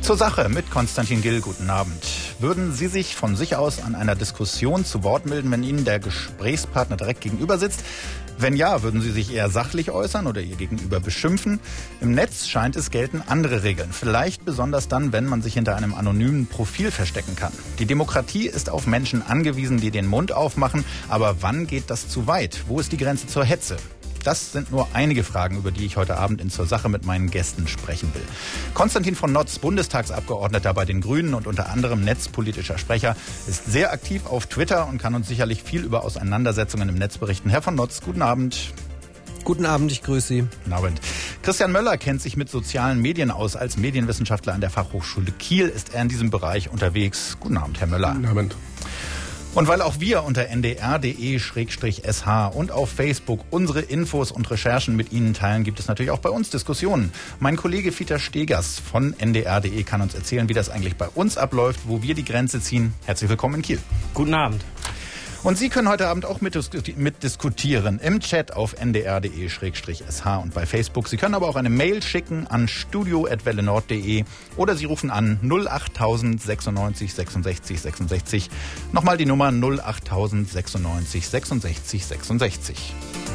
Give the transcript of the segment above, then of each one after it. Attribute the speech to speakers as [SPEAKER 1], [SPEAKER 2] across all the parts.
[SPEAKER 1] Zur Sache mit Konstantin Gill. Guten Abend. Würden Sie sich von sich aus an einer Diskussion zu Wort melden, wenn Ihnen der Gesprächspartner direkt gegenüber sitzt? Wenn ja, würden Sie sich eher sachlich äußern oder Ihr Gegenüber beschimpfen? Im Netz scheint es gelten andere Regeln. Vielleicht besonders dann, wenn man sich hinter einem anonymen Profil verstecken kann. Die Demokratie ist auf Menschen angewiesen, die den Mund aufmachen. Aber wann geht das zu weit? Wo ist die Grenze zur Hetze? Das sind nur einige Fragen, über die ich heute Abend in Zur Sache mit meinen Gästen sprechen will. Konstantin von Notz, Bundestagsabgeordneter bei den Grünen und unter anderem netzpolitischer Sprecher, ist sehr aktiv auf Twitter und kann uns sicherlich viel über Auseinandersetzungen im Netz berichten. Herr von Notz, guten Abend.
[SPEAKER 2] Guten Abend, ich grüße Sie.
[SPEAKER 1] Guten Abend. Christian Möller kennt sich mit sozialen Medien aus. Als Medienwissenschaftler an der Fachhochschule Kiel ist er in diesem Bereich unterwegs. Guten Abend, Herr Möller.
[SPEAKER 3] Guten Abend.
[SPEAKER 1] Und weil auch wir unter ndr.de/sh und auf Facebook unsere Infos und Recherchen mit Ihnen teilen, gibt es natürlich auch bei uns Diskussionen. Mein Kollege Fieter Stegers von ndr.de kann uns erzählen, wie das eigentlich bei uns abläuft, wo wir die Grenze ziehen. Herzlich willkommen in Kiel.
[SPEAKER 4] Guten Abend.
[SPEAKER 1] Und Sie können heute Abend auch mitdiskutieren im Chat auf ndr.de/sh und bei Facebook. Sie können aber auch eine Mail schicken an studio@wellenord.de oder Sie rufen an 08000 96 66 66. Nochmal die Nummer 08000 96 66 66.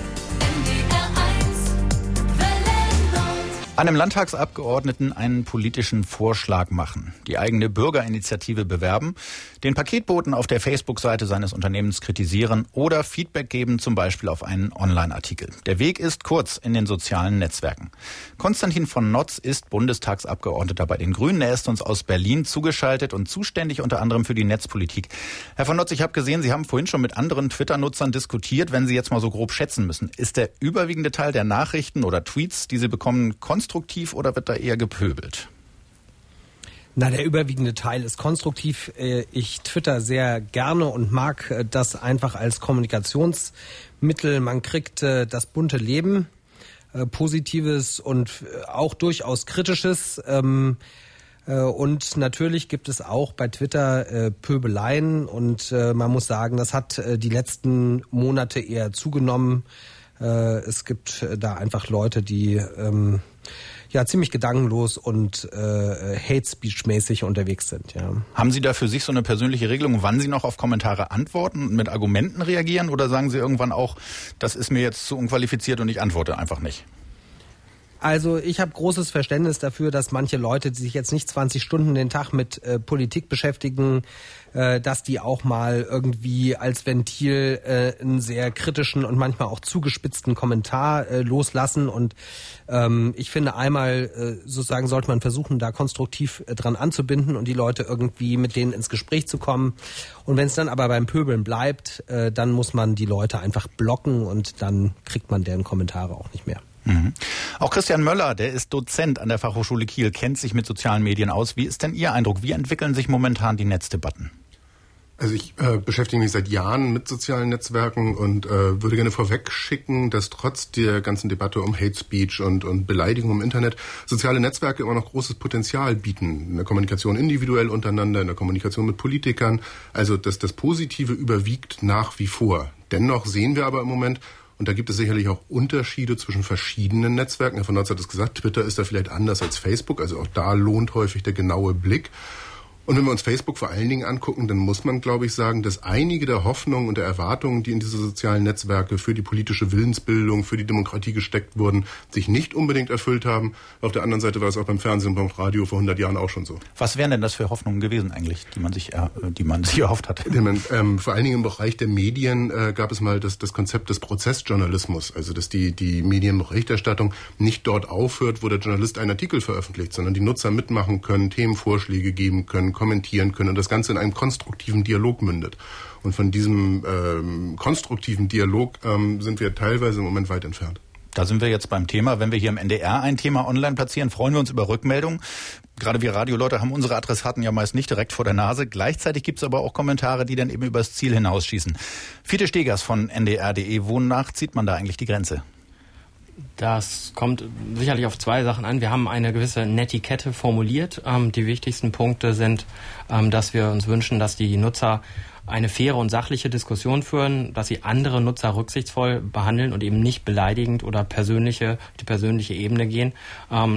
[SPEAKER 1] Einem Landtagsabgeordneten einen politischen Vorschlag machen, die eigene Bürgerinitiative bewerben, den Paketboten auf der Facebook-Seite seines Unternehmens kritisieren oder Feedback geben, zum Beispiel auf einen Online-Artikel. Der Weg ist kurz in den sozialen Netzwerken. Konstantin von Notz ist Bundestagsabgeordneter bei den Grünen. Er ist uns aus Berlin zugeschaltet und zuständig unter anderem für die Netzpolitik. Herr von Notz, ich habe gesehen, Sie haben vorhin schon mit anderen Twitter-Nutzern diskutiert. Wenn Sie jetzt mal so grob schätzen müssen, ist der überwiegende Teil der Nachrichten oder Tweets, die Sie bekommen, konstruktiv oder wird da eher gepöbelt?
[SPEAKER 2] Na, der überwiegende Teil ist konstruktiv. Ich twitter sehr gerne und mag das einfach als Kommunikationsmittel. Man kriegt das bunte Leben, Positives und auch durchaus Kritisches. Und natürlich gibt es auch bei Twitter Pöbeleien und man muss sagen, das hat die letzten Monate eher zugenommen. Es gibt da einfach Leute, die ziemlich gedankenlos und Hate-Speech-mäßig unterwegs sind. Ja.
[SPEAKER 1] Haben Sie da für sich so eine persönliche Regelung, wann Sie noch auf Kommentare antworten und mit Argumenten reagieren? Oder sagen Sie irgendwann auch, das ist mir jetzt zu unqualifiziert und ich antworte einfach nicht?
[SPEAKER 2] Also ich habe großes Verständnis dafür, dass manche Leute, die sich jetzt nicht 20 Stunden den Tag mit Politik beschäftigen, dass die auch mal irgendwie als Ventil einen sehr kritischen und manchmal auch zugespitzten Kommentar loslassen. Und ich finde einmal sozusagen sollte man versuchen, da konstruktiv dran anzubinden und die Leute irgendwie mit denen ins Gespräch zu kommen. Und wenn es dann aber beim Pöbeln bleibt, dann muss man die Leute einfach blocken und dann kriegt man deren Kommentare auch nicht mehr.
[SPEAKER 1] Mhm. Auch Christian Möller, der ist Dozent an der Fachhochschule Kiel, kennt sich mit sozialen Medien aus. Wie ist denn Ihr Eindruck? Wie entwickeln sich momentan die Netzdebatten?
[SPEAKER 3] Also ich beschäftige mich seit Jahren mit sozialen Netzwerken und würde gerne vorweg schicken, dass trotz der ganzen Debatte um Hate Speech und Beleidigung im Internet soziale Netzwerke immer noch großes Potenzial bieten. In der Kommunikation individuell untereinander, in der Kommunikation mit Politikern. Also dass das Positive überwiegt nach wie vor. Dennoch sehen wir aber im Moment, und da gibt es sicherlich auch Unterschiede zwischen verschiedenen Netzwerken. Herr von Notz hat es gesagt, Twitter ist da vielleicht anders als Facebook. Also auch da lohnt häufig der genaue Blick. Und wenn wir uns Facebook vor allen Dingen angucken, dann muss man, glaube ich, sagen, dass einige der Hoffnungen und der Erwartungen, die in diese sozialen Netzwerke für die politische Willensbildung, für die Demokratie gesteckt wurden, sich nicht unbedingt erfüllt haben. Auf der anderen Seite war es auch beim Fernsehen und beim Radio vor 100 Jahren auch schon so.
[SPEAKER 1] Was wären denn das für Hoffnungen gewesen eigentlich, die man sich erhofft hat?
[SPEAKER 3] Vor allen Dingen im Bereich der Medien gab es mal das Konzept des Prozessjournalismus, also dass die Medienberichterstattung nicht dort aufhört, wo der Journalist einen Artikel veröffentlicht, sondern die Nutzer mitmachen können, Themenvorschläge geben können, kommentieren können und das Ganze in einem konstruktiven Dialog mündet. Und von diesem konstruktiven Dialog sind wir teilweise im Moment weit entfernt.
[SPEAKER 1] Da sind wir jetzt beim Thema. Wenn wir hier im NDR ein Thema online platzieren, freuen wir uns über Rückmeldungen. Gerade wir Radioleute haben unsere Adressaten ja meist nicht direkt vor der Nase. Gleichzeitig gibt es aber auch Kommentare, die dann eben übers Ziel hinausschießen. Fiete Stegers von ndr.de. Wonach zieht man da eigentlich die Grenze?
[SPEAKER 4] Das kommt sicherlich auf zwei Sachen an. Wir haben eine gewisse Netiquette formuliert. Die wichtigsten Punkte sind, dass wir uns wünschen, dass die Nutzer eine faire und sachliche Diskussion führen, dass sie andere Nutzer rücksichtsvoll behandeln und eben nicht beleidigend oder die persönliche Ebene gehen.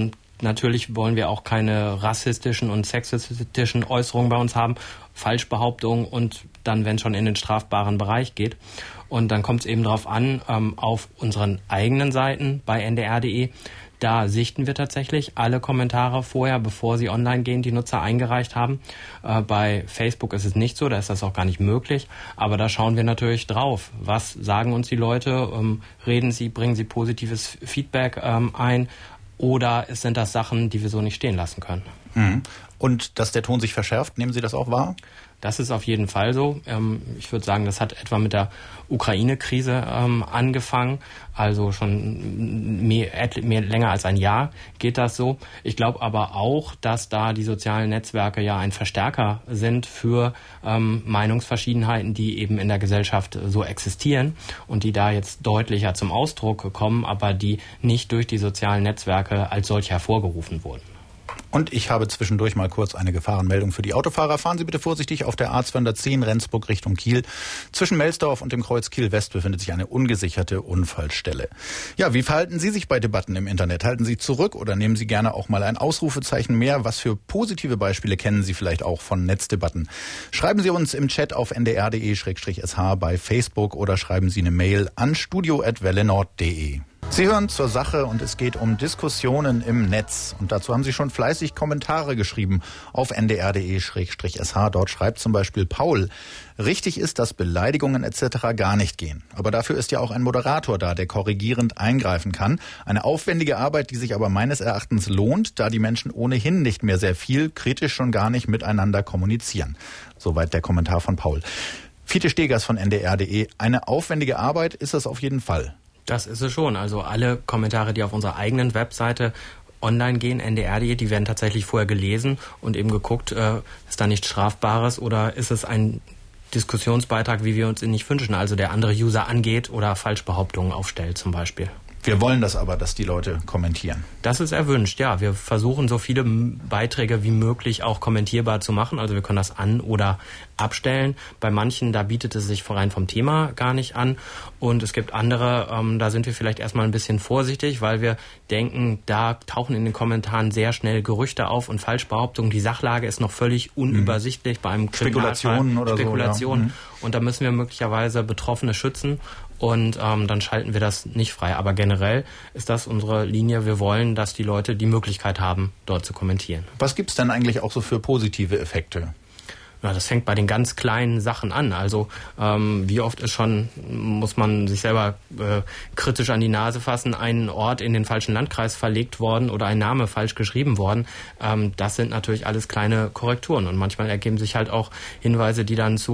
[SPEAKER 4] Natürlich wollen wir auch keine rassistischen und sexistischen Äußerungen bei uns haben, Falschbehauptungen und dann, wenn es schon in den strafbaren Bereich geht. Und dann kommt es eben darauf an, auf unseren eigenen Seiten bei ndr.de, da sichten wir tatsächlich alle Kommentare vorher, bevor sie online gehen, die Nutzer eingereicht haben. Bei Facebook ist es nicht so, da ist das auch gar nicht möglich. Aber da schauen wir natürlich drauf. Was sagen uns die Leute? Reden sie, bringen sie positives Feedback ein? Oder sind das Sachen, die wir so nicht stehen lassen können?
[SPEAKER 1] Mhm. Und dass der Ton sich verschärft, nehmen Sie das auch wahr?
[SPEAKER 4] Das ist auf jeden Fall so. Ich würde sagen, das hat etwa mit der Ukraine-Krise angefangen. Also schon mehr länger als ein Jahr geht das so. Ich glaube aber auch, dass da die sozialen Netzwerke ja ein Verstärker sind für Meinungsverschiedenheiten, die eben in der Gesellschaft so existieren und die da jetzt deutlicher zum Ausdruck kommen, aber die nicht durch die sozialen Netzwerke als solche hervorgerufen wurden.
[SPEAKER 1] Und ich habe zwischendurch mal kurz eine Gefahrenmeldung für die Autofahrer. Fahren Sie bitte vorsichtig auf der A210 Rendsburg Richtung Kiel. Zwischen Melsdorf und dem Kreuz Kiel West befindet sich eine ungesicherte Unfallstelle. Ja, wie verhalten Sie sich bei Debatten im Internet? Halten Sie zurück oder nehmen Sie gerne auch mal ein Ausrufezeichen mehr? Was für positive Beispiele kennen Sie vielleicht auch von Netzdebatten? Schreiben Sie uns im Chat auf ndr.de/sh bei Facebook oder schreiben Sie eine Mail an studio@wellenord.de. Sie hören zur Sache und es geht um Diskussionen im Netz. Und dazu haben Sie schon fleißig Kommentare geschrieben auf ndr.de/sh. Dort schreibt zum Beispiel Paul: Richtig ist, dass Beleidigungen etc. gar nicht gehen. Aber dafür ist ja auch ein Moderator da, der korrigierend eingreifen kann. Eine aufwendige Arbeit, die sich aber meines Erachtens lohnt, da die Menschen ohnehin nicht mehr sehr viel, kritisch schon gar nicht miteinander kommunizieren. Soweit der Kommentar von Paul. Fiete Stegers von ndr.de: Eine aufwendige Arbeit ist es auf jeden Fall.
[SPEAKER 4] Das ist es schon. Also alle Kommentare, die auf unserer eigenen Webseite online gehen, ndr.de, die werden tatsächlich vorher gelesen und eben geguckt, ist da nichts Strafbares oder ist es ein Diskussionsbeitrag, wie wir uns ihn nicht wünschen, also der andere User angeht oder Falschbehauptungen aufstellt zum Beispiel.
[SPEAKER 1] Wir wollen das aber, dass die Leute kommentieren.
[SPEAKER 4] Das ist erwünscht, ja. Wir versuchen, so viele Beiträge wie möglich auch kommentierbar zu machen. Also wir können das an- oder abstellen. Bei manchen, da bietet es sich rein vom Thema gar nicht an. Und es gibt andere, da sind wir vielleicht erstmal ein bisschen vorsichtig, weil wir denken, da tauchen in den Kommentaren sehr schnell Gerüchte auf und Falschbehauptungen. Die Sachlage ist noch völlig unübersichtlich bei einem
[SPEAKER 1] Spekulationen oder
[SPEAKER 4] Spekulationen. So, Und da müssen wir möglicherweise Betroffene schützen. Und dann schalten wir das nicht frei. Aber generell ist das unsere Linie. Wir wollen, dass die Leute die Möglichkeit haben, dort zu kommentieren.
[SPEAKER 1] Was gibt's denn eigentlich auch so für positive Effekte?
[SPEAKER 4] Ja, das fängt bei den ganz kleinen Sachen an. Also wie oft ist schon, muss man sich selber kritisch an die Nase fassen, ein Ort in den falschen Landkreis verlegt worden oder ein Name falsch geschrieben worden. Das sind natürlich alles kleine Korrekturen. Und manchmal ergeben sich halt auch Hinweise, die dann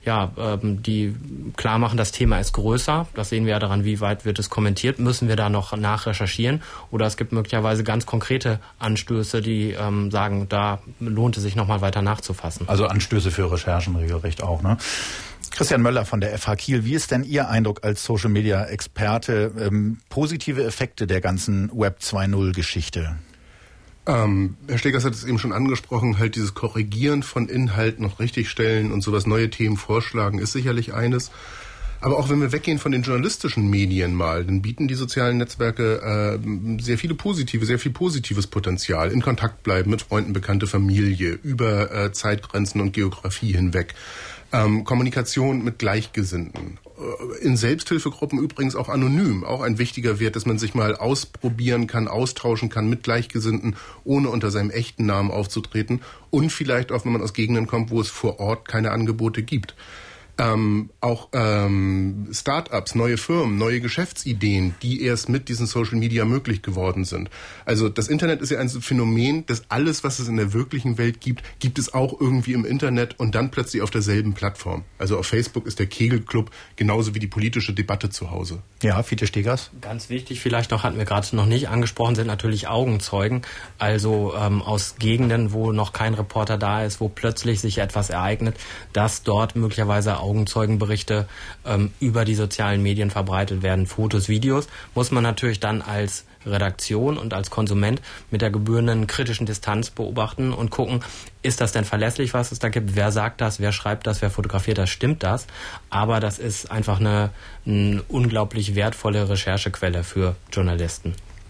[SPEAKER 4] die klar machen, das Thema ist größer. Das sehen wir ja daran, wie weit wird es kommentiert. Müssen wir da noch nachrecherchieren? Oder es gibt möglicherweise ganz konkrete Anstöße, die sagen, da lohnt es sich nochmal weiter nachzufassen.
[SPEAKER 1] Also Anstöße für Recherchen regelrecht auch, ne? Christian Möller von der FH Kiel, wie ist denn Ihr Eindruck als Social-Media-Experte? Positive Effekte der ganzen Web 2.0-Geschichte?
[SPEAKER 3] Herr Stegers hat es eben schon angesprochen, halt dieses Korrigieren von Inhalten noch richtigstellen und sowas, neue Themen vorschlagen, ist sicherlich eines. Aber auch wenn wir weggehen von den journalistischen Medien mal, dann bieten die sozialen Netzwerke sehr viel positives Potenzial. In Kontakt bleiben mit Freunden, Bekannte, Familie, über Zeitgrenzen und Geografie hinweg. Kommunikation mit Gleichgesinnten. In Selbsthilfegruppen übrigens auch anonym. Auch ein wichtiger Wert, dass man sich mal ausprobieren kann, austauschen kann mit Gleichgesinnten, ohne unter seinem echten Namen aufzutreten. Und vielleicht auch, wenn man aus Gegenden kommt, wo es vor Ort keine Angebote gibt. Auch Start-ups, neue Firmen, neue Geschäftsideen, die erst mit diesen Social Media möglich geworden sind. Also das Internet ist ja ein Phänomen, dass alles, was es in der wirklichen Welt gibt, gibt es auch irgendwie im Internet und dann plötzlich auf derselben Plattform. Also auf Facebook ist der Kegelclub genauso wie die politische Debatte zu Hause.
[SPEAKER 1] Ja, Fiete Stegers.
[SPEAKER 4] Ganz wichtig, vielleicht noch, hatten wir gerade noch nicht angesprochen, sind natürlich Augenzeugen. Also aus Gegenden, wo noch kein Reporter da ist, wo plötzlich sich etwas ereignet, dass dort möglicherweise Augenzeugenberichte über die sozialen Medien verbreitet werden, Fotos, Videos, muss man natürlich dann als Redaktion und als Konsument mit der gebührenden kritischen Distanz beobachten und gucken, ist das denn verlässlich, was es da gibt? Wer sagt das? Wer schreibt das? Wer fotografiert das? Stimmt das? Aber das ist einfach eine unglaublich wertvolle Recherchequelle für Journalisten.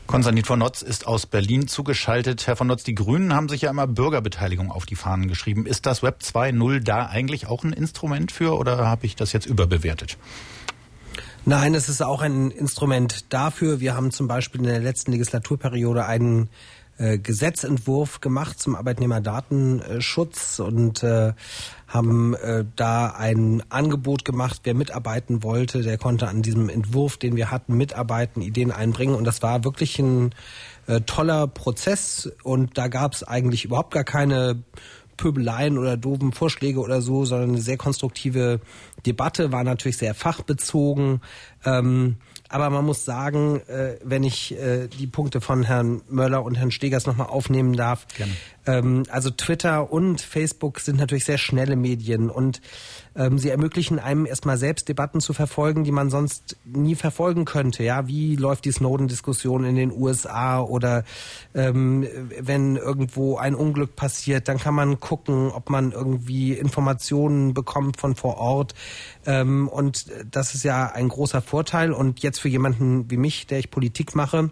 [SPEAKER 1] Konstantin von Notz ist aus Berlin zugeschaltet. Herr von Notz, die Grünen haben sich ja immer Bürgerbeteiligung auf die Fahnen geschrieben. Ist das Web 2.0 da eigentlich auch ein Instrument für oder habe ich das jetzt überbewertet?
[SPEAKER 2] Nein, es ist auch ein Instrument dafür. Wir haben zum Beispiel in der letzten Legislaturperiode einen Gesetzentwurf gemacht zum Arbeitnehmerdatenschutz und haben da ein Angebot gemacht. Wer mitarbeiten wollte, der konnte an diesem Entwurf, den wir hatten, mitarbeiten, Ideen einbringen. Und das war wirklich ein toller Prozess. Und da gab es eigentlich überhaupt gar keine Pöbeleien oder doofen Vorschläge oder so, sondern eine sehr konstruktive Debatte, war natürlich sehr fachbezogen. Aber man muss sagen, wenn ich die Punkte von Herrn Möller und Herrn Stegers nochmal aufnehmen darf, also Twitter und Facebook sind natürlich sehr schnelle Medien und sie ermöglichen einem erstmal selbst Debatten zu verfolgen, die man sonst nie verfolgen könnte. Ja, wie läuft die Snowden-Diskussion in den USA oder wenn irgendwo ein Unglück passiert, dann kann man gucken, ob man irgendwie Informationen bekommt von vor Ort. Und das ist ja ein großer Vorteil. Und jetzt für jemanden wie mich, der ich Politik mache,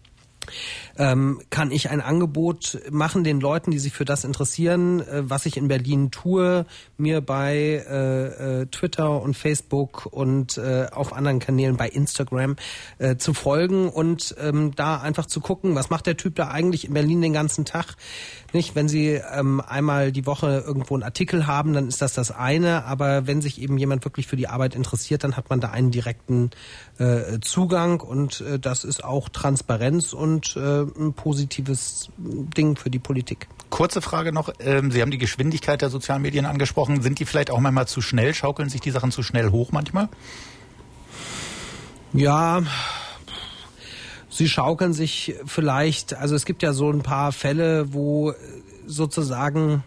[SPEAKER 2] kann ich ein Angebot machen den Leuten, die sich für das interessieren, was ich in Berlin tue, mir bei Twitter und Facebook und auf anderen Kanälen bei Instagram zu folgen und da einfach zu gucken, was macht der Typ da eigentlich in Berlin den ganzen Tag. Nicht, wenn Sie einmal die Woche irgendwo einen Artikel haben, dann ist das eine, aber wenn sich eben jemand wirklich für die Arbeit interessiert, dann hat man da einen direkten Zugang und das ist auch Transparenz und ein positives Ding für die Politik.
[SPEAKER 1] Kurze Frage noch. Sie haben die Geschwindigkeit der sozialen Medien angesprochen. Sind die vielleicht auch manchmal zu schnell? Schaukeln sich die Sachen zu schnell hoch manchmal?
[SPEAKER 2] Ja, sie schaukeln sich vielleicht. Also es gibt ja so ein paar Fälle, wo sozusagen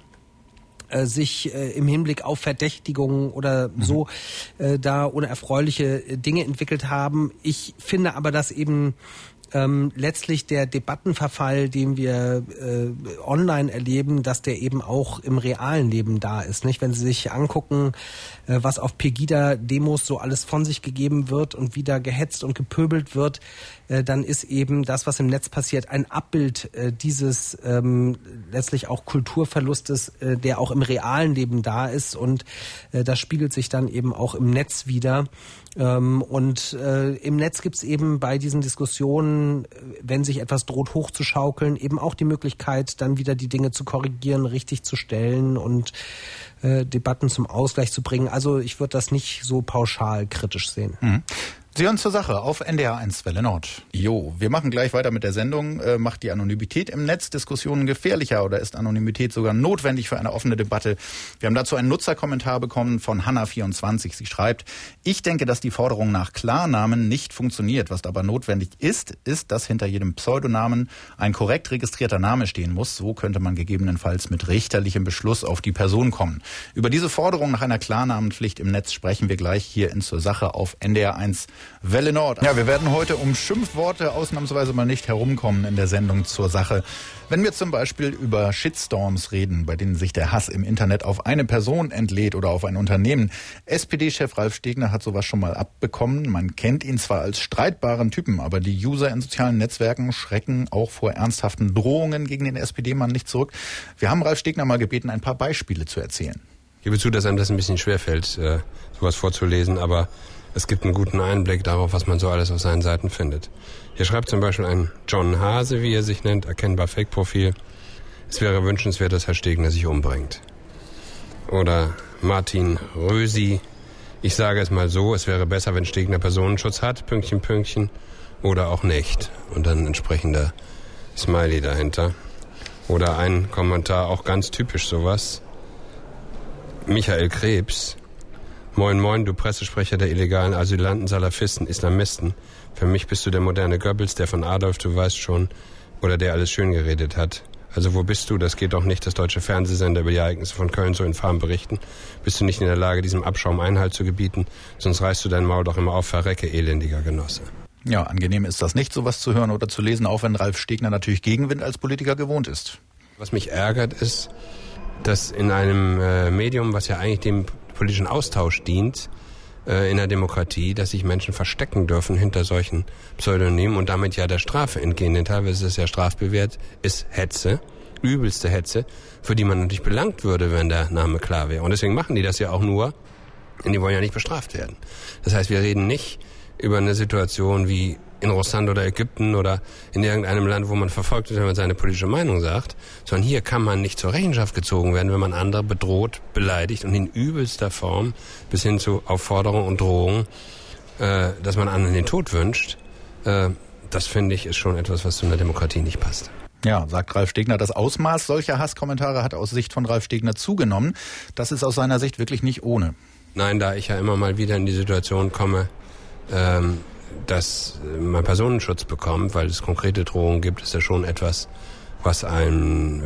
[SPEAKER 2] sich im Hinblick auf Verdächtigungen oder so da unerfreuliche Dinge entwickelt haben. Ich finde aber, dass eben letztlich der Debattenverfall, den wir online erleben, dass der eben auch im realen Leben da ist. Nicht? Wenn Sie sich angucken, was auf Pegida-Demos so alles von sich gegeben wird und wie da gehetzt und gepöbelt wird, dann ist eben das, was im Netz passiert, ein Abbild dieses letztlich auch Kulturverlustes, der auch im realen Leben da ist und das spiegelt sich dann eben auch im Netz wieder. Und im Netz gibt es eben bei diesen Diskussionen, wenn sich etwas droht hochzuschaukeln, eben auch die Möglichkeit, dann wieder die Dinge zu korrigieren, richtig zu stellen und Debatten zum Ausgleich zu bringen. Also ich würde das nicht so pauschal kritisch sehen.
[SPEAKER 1] Mhm. Sie hören zur Sache auf NDR 1 Welle Nord. Jo, wir machen gleich weiter mit der Sendung. Macht die Anonymität im Netz Diskussionen gefährlicher oder ist Anonymität sogar notwendig für eine offene Debatte? Wir haben dazu einen Nutzerkommentar bekommen von Hanna24. Sie schreibt, ich denke, dass die Forderung nach Klarnamen nicht funktioniert. Was aber notwendig ist, dass hinter jedem Pseudonamen ein korrekt registrierter Name stehen muss. So könnte man gegebenenfalls mit richterlichem Beschluss auf die Person kommen. Über diese Forderung nach einer Klarnamenpflicht im Netz sprechen wir gleich hier in Zur Sache auf NDR 1 Welle Nord. Ja, wir werden heute um Schimpfworte ausnahmsweise mal nicht herumkommen in der Sendung Zur Sache. Wenn wir zum Beispiel über Shitstorms reden, bei denen sich der Hass im Internet auf eine Person entlädt oder auf ein Unternehmen. SPD-Chef Ralf Stegner hat sowas schon mal abbekommen. Man kennt ihn zwar als streitbaren Typen, aber die User in sozialen Netzwerken schrecken auch vor ernsthaften Drohungen gegen den SPD-Mann nicht zurück. Wir haben Ralf Stegner mal gebeten, ein paar Beispiele zu erzählen.
[SPEAKER 5] Ich gebe zu, dass einem das ein bisschen schwerfällt, sowas vorzulesen, aber es gibt einen guten Einblick darauf, was man so alles auf seinen Seiten findet. Hier schreibt zum Beispiel ein John Hase, wie er sich nennt, erkennbar Fake-Profil. Es wäre wünschenswert, dass Herr Stegner sich umbringt. Oder Martin Rösi. Ich sage es mal so, es wäre besser, wenn Stegner Personenschutz hat, Pünktchen, Pünktchen. Oder auch nicht. Und dann entsprechender Smiley dahinter. Oder ein Kommentar, auch ganz typisch sowas. Michael Krebs. Moin, moin, du Pressesprecher der illegalen Asylanten, Salafisten, Islamisten. Für mich bist du der moderne Goebbels, der von Adolf, du weißt schon, oder der alles schön geredet hat. Also wo bist du? Das geht doch nicht, dass deutsche Fernsehsender über die Ereignisse von Köln so infam berichten. Bist du nicht in der Lage, diesem Abschaum Einhalt zu gebieten? Sonst reißt du dein Maul doch immer auf, verrecke, elendiger Genosse.
[SPEAKER 1] Ja, angenehm ist das nicht, sowas zu hören oder zu lesen, auch wenn Ralf Stegner natürlich Gegenwind als Politiker gewohnt ist.
[SPEAKER 5] Was mich ärgert ist, dass in einem Medium, was ja eigentlich dem politischen Austausch dient, in der Demokratie, dass sich Menschen verstecken dürfen hinter solchen Pseudonymen und damit ja der Strafe entgehen. Denn teilweise ist es ja strafbewehrt, ist Hetze, übelste Hetze, für die man natürlich belangt würde, wenn der Name klar wäre. Und deswegen machen die das ja auch nur, denn die wollen ja nicht bestraft werden. Das heißt, wir reden nicht über eine Situation wie in Russland oder Ägypten oder in irgendeinem Land, wo man verfolgt wird, wenn man seine politische Meinung sagt, sondern hier kann man nicht zur Rechenschaft gezogen werden, wenn man andere bedroht, beleidigt und in übelster Form bis hin zu Aufforderung und Drohung, dass man anderen den Tod wünscht. Das finde ich ist schon etwas, was zu einer Demokratie nicht passt.
[SPEAKER 1] Ja, sagt Ralf Stegner, das Ausmaß solcher Hasskommentare hat aus Sicht von Ralf Stegner zugenommen. Das ist aus seiner Sicht wirklich nicht ohne.
[SPEAKER 5] Nein, da ich ja immer mal wieder in die Situation komme, dass man Personenschutz bekommt, weil es konkrete Drohungen gibt, ist ja schon etwas, was einem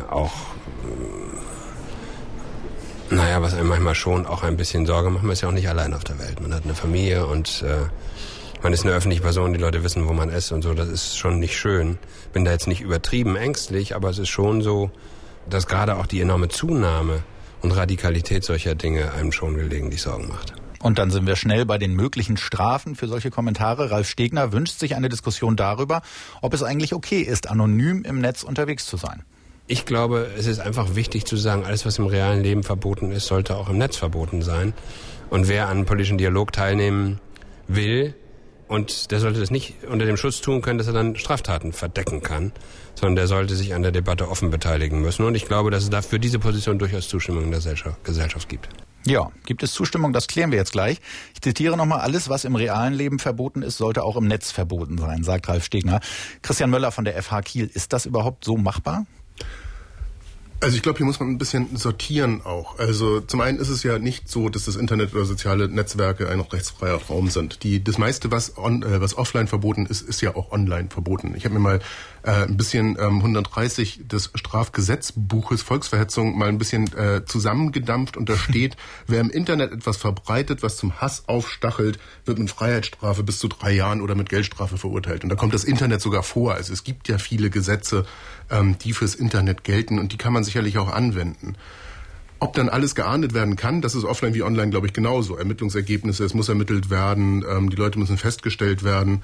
[SPEAKER 5] was einem manchmal schon auch ein bisschen Sorge macht. Man ist ja auch nicht allein auf der Welt. Man hat eine Familie und man ist eine öffentliche Person, die Leute wissen, wo man ist und so. Das ist schon nicht schön. Bin da jetzt nicht übertrieben ängstlich, aber es ist schon so, dass gerade auch die enorme Zunahme und Radikalität solcher Dinge einem schon gelegentlich Sorgen macht.
[SPEAKER 1] Und dann sind wir schnell bei den möglichen Strafen für solche Kommentare. Ralf Stegner wünscht sich eine Diskussion darüber, ob es eigentlich okay ist, anonym im Netz unterwegs zu sein.
[SPEAKER 5] Ich glaube, es ist einfach wichtig zu sagen, alles, was im realen Leben verboten ist, sollte auch im Netz verboten sein. Und wer an einem politischen Dialog teilnehmen will, und der sollte das nicht unter dem Schutz tun können, dass er dann Straftaten verdecken kann, sondern der sollte sich an der Debatte offen beteiligen müssen. Und ich glaube, dass es da für diese Position durchaus Zustimmung in der Gesellschaft gibt.
[SPEAKER 1] Ja, gibt es Zustimmung? Das klären wir jetzt gleich. Ich zitiere nochmal, alles, was im realen Leben verboten ist, sollte auch im Netz verboten sein, sagt Ralf Stegner. Christian Möller von der FH Kiel, ist das überhaupt so machbar?
[SPEAKER 3] Also ich glaube, hier muss man ein bisschen sortieren auch. Also zum einen ist es ja nicht so, dass das Internet oder soziale Netzwerke ein rechtsfreier Raum sind. Das meiste, was offline verboten ist, ist ja auch online verboten. Ich habe mir mal ein bisschen 130 des Strafgesetzbuches Volksverhetzung mal ein bisschen zusammengedampft und da steht, wer im Internet etwas verbreitet, was zum Hass aufstachelt, wird mit Freiheitsstrafe bis zu 3 Jahren oder mit Geldstrafe verurteilt. Und da kommt das Internet sogar vor. Also es gibt ja viele Gesetze, die fürs Internet gelten und die kann man sicherlich auch anwenden. Ob dann alles geahndet werden kann, das ist offline wie online, glaube ich, genauso. Ermittlungsergebnisse, es muss ermittelt werden, die Leute müssen festgestellt werden.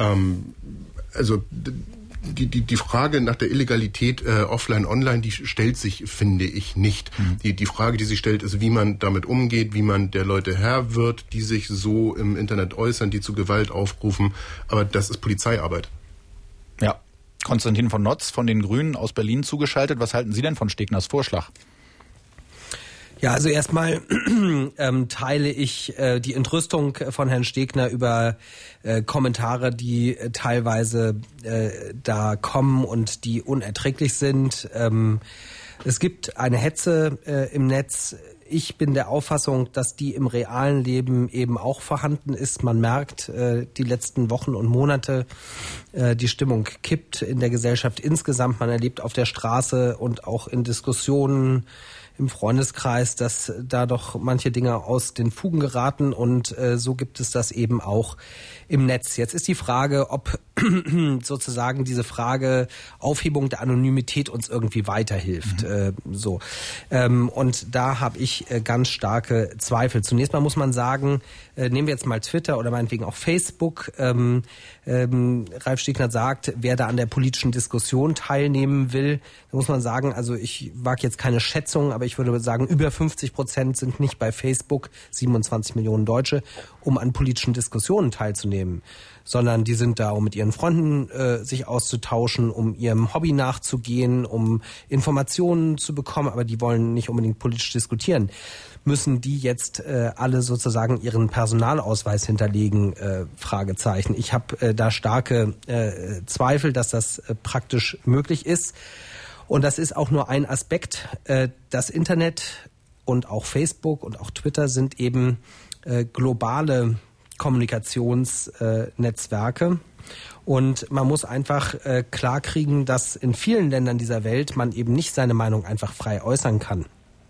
[SPEAKER 3] Die Frage nach der Illegalität offline, online, die stellt sich, finde ich, nicht. Die Frage, die sich stellt, ist, wie man damit umgeht, wie man der Leute Herr wird, die sich so im Internet äußern, die zu Gewalt aufrufen. Aber das ist Polizeiarbeit.
[SPEAKER 1] Ja. Konstantin von Notz von den Grünen aus Berlin zugeschaltet. Was halten Sie denn von Stegners Vorschlag?
[SPEAKER 2] Ja, also erstmal teile ich die Entrüstung von Herrn Stegner über Kommentare, die teilweise da kommen und die unerträglich sind. Es gibt eine Hetze im Netz. Ich bin der Auffassung, dass die im realen Leben eben auch vorhanden ist. Man merkt die letzten Wochen und Monate, die Stimmung kippt in der Gesellschaft insgesamt. Man erlebt auf der Straße und auch in Diskussionen im Freundeskreis, dass da doch manche Dinge aus den Fugen geraten und so gibt es das eben auch im Netz. Jetzt ist die Frage, ob sozusagen diese Frage Aufhebung der Anonymität uns irgendwie weiterhilft. Und da habe ich ganz starke Zweifel. Zunächst mal muss man sagen, nehmen wir jetzt mal Twitter oder meinetwegen auch Facebook. Ralf Stegner sagt, wer da an der politischen Diskussion teilnehmen will, da muss man sagen, also ich wage jetzt keine Schätzung, aber ich würde sagen, über 50% sind nicht bei Facebook, 27 Millionen Deutsche, um an politischen Diskussionen teilzunehmen, sondern die sind da, um mit ihren Freunden sich auszutauschen, um ihrem Hobby nachzugehen, um Informationen zu bekommen, aber die wollen nicht unbedingt politisch diskutieren. Müssen die jetzt alle sozusagen ihren Personalausweis hinterlegen? Fragezeichen. Ich habe da starke Zweifel, dass das praktisch möglich ist. Und das ist auch nur ein Aspekt. Das Internet und auch Facebook und auch Twitter sind eben globale Kommunikationsnetzwerke. Und man muss einfach klarkriegen, dass in vielen Ländern dieser Welt man eben nicht seine Meinung einfach frei äußern kann.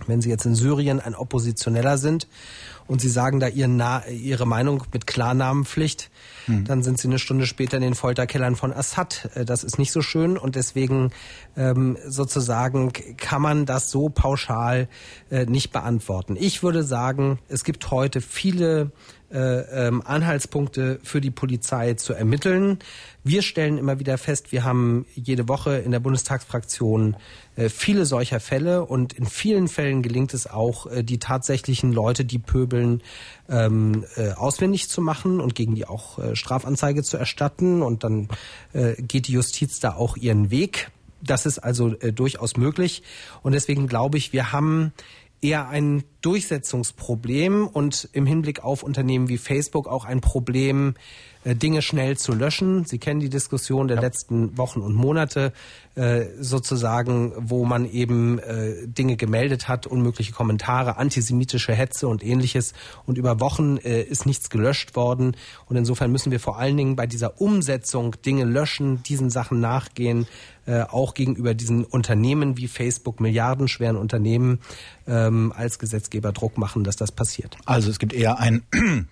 [SPEAKER 2] Wenn Sie jetzt in Syrien ein Oppositioneller sind und Sie sagen da Ihre Meinung mit Klarnamenpflicht, dann sind Sie eine Stunde später in den Folterkellern von Assad. Das ist nicht so schön und deswegen sozusagen kann man das so pauschal nicht beantworten. Ich würde sagen, es gibt heute viele Anhaltspunkte für die Polizei zu ermitteln. Wir stellen immer wieder fest, wir haben jede Woche in der Bundestagsfraktion viele solcher Fälle und in vielen Fällen gelingt es auch, die tatsächlichen Leute, die pöbeln, ausfindig zu machen und gegen die auch Strafanzeige zu erstatten und dann geht die Justiz da auch ihren Weg. Das ist also durchaus möglich und deswegen glaube ich, wir haben eher ein Durchsetzungsproblem und im Hinblick auf Unternehmen wie Facebook auch ein Problem, Dinge schnell zu löschen. Sie kennen die Diskussion der letzten Wochen und Monate sozusagen, wo man eben Dinge gemeldet hat, unmögliche Kommentare, antisemitische Hetze und Ähnliches. Und über Wochen ist nichts gelöscht worden. Und insofern müssen wir vor allen Dingen bei dieser Umsetzung Dinge löschen, diesen Sachen nachgehen, auch gegenüber diesen Unternehmen wie Facebook, milliardenschweren Unternehmen, als Gesetzgeber Druck machen, dass das passiert.
[SPEAKER 1] Also es gibt eher ein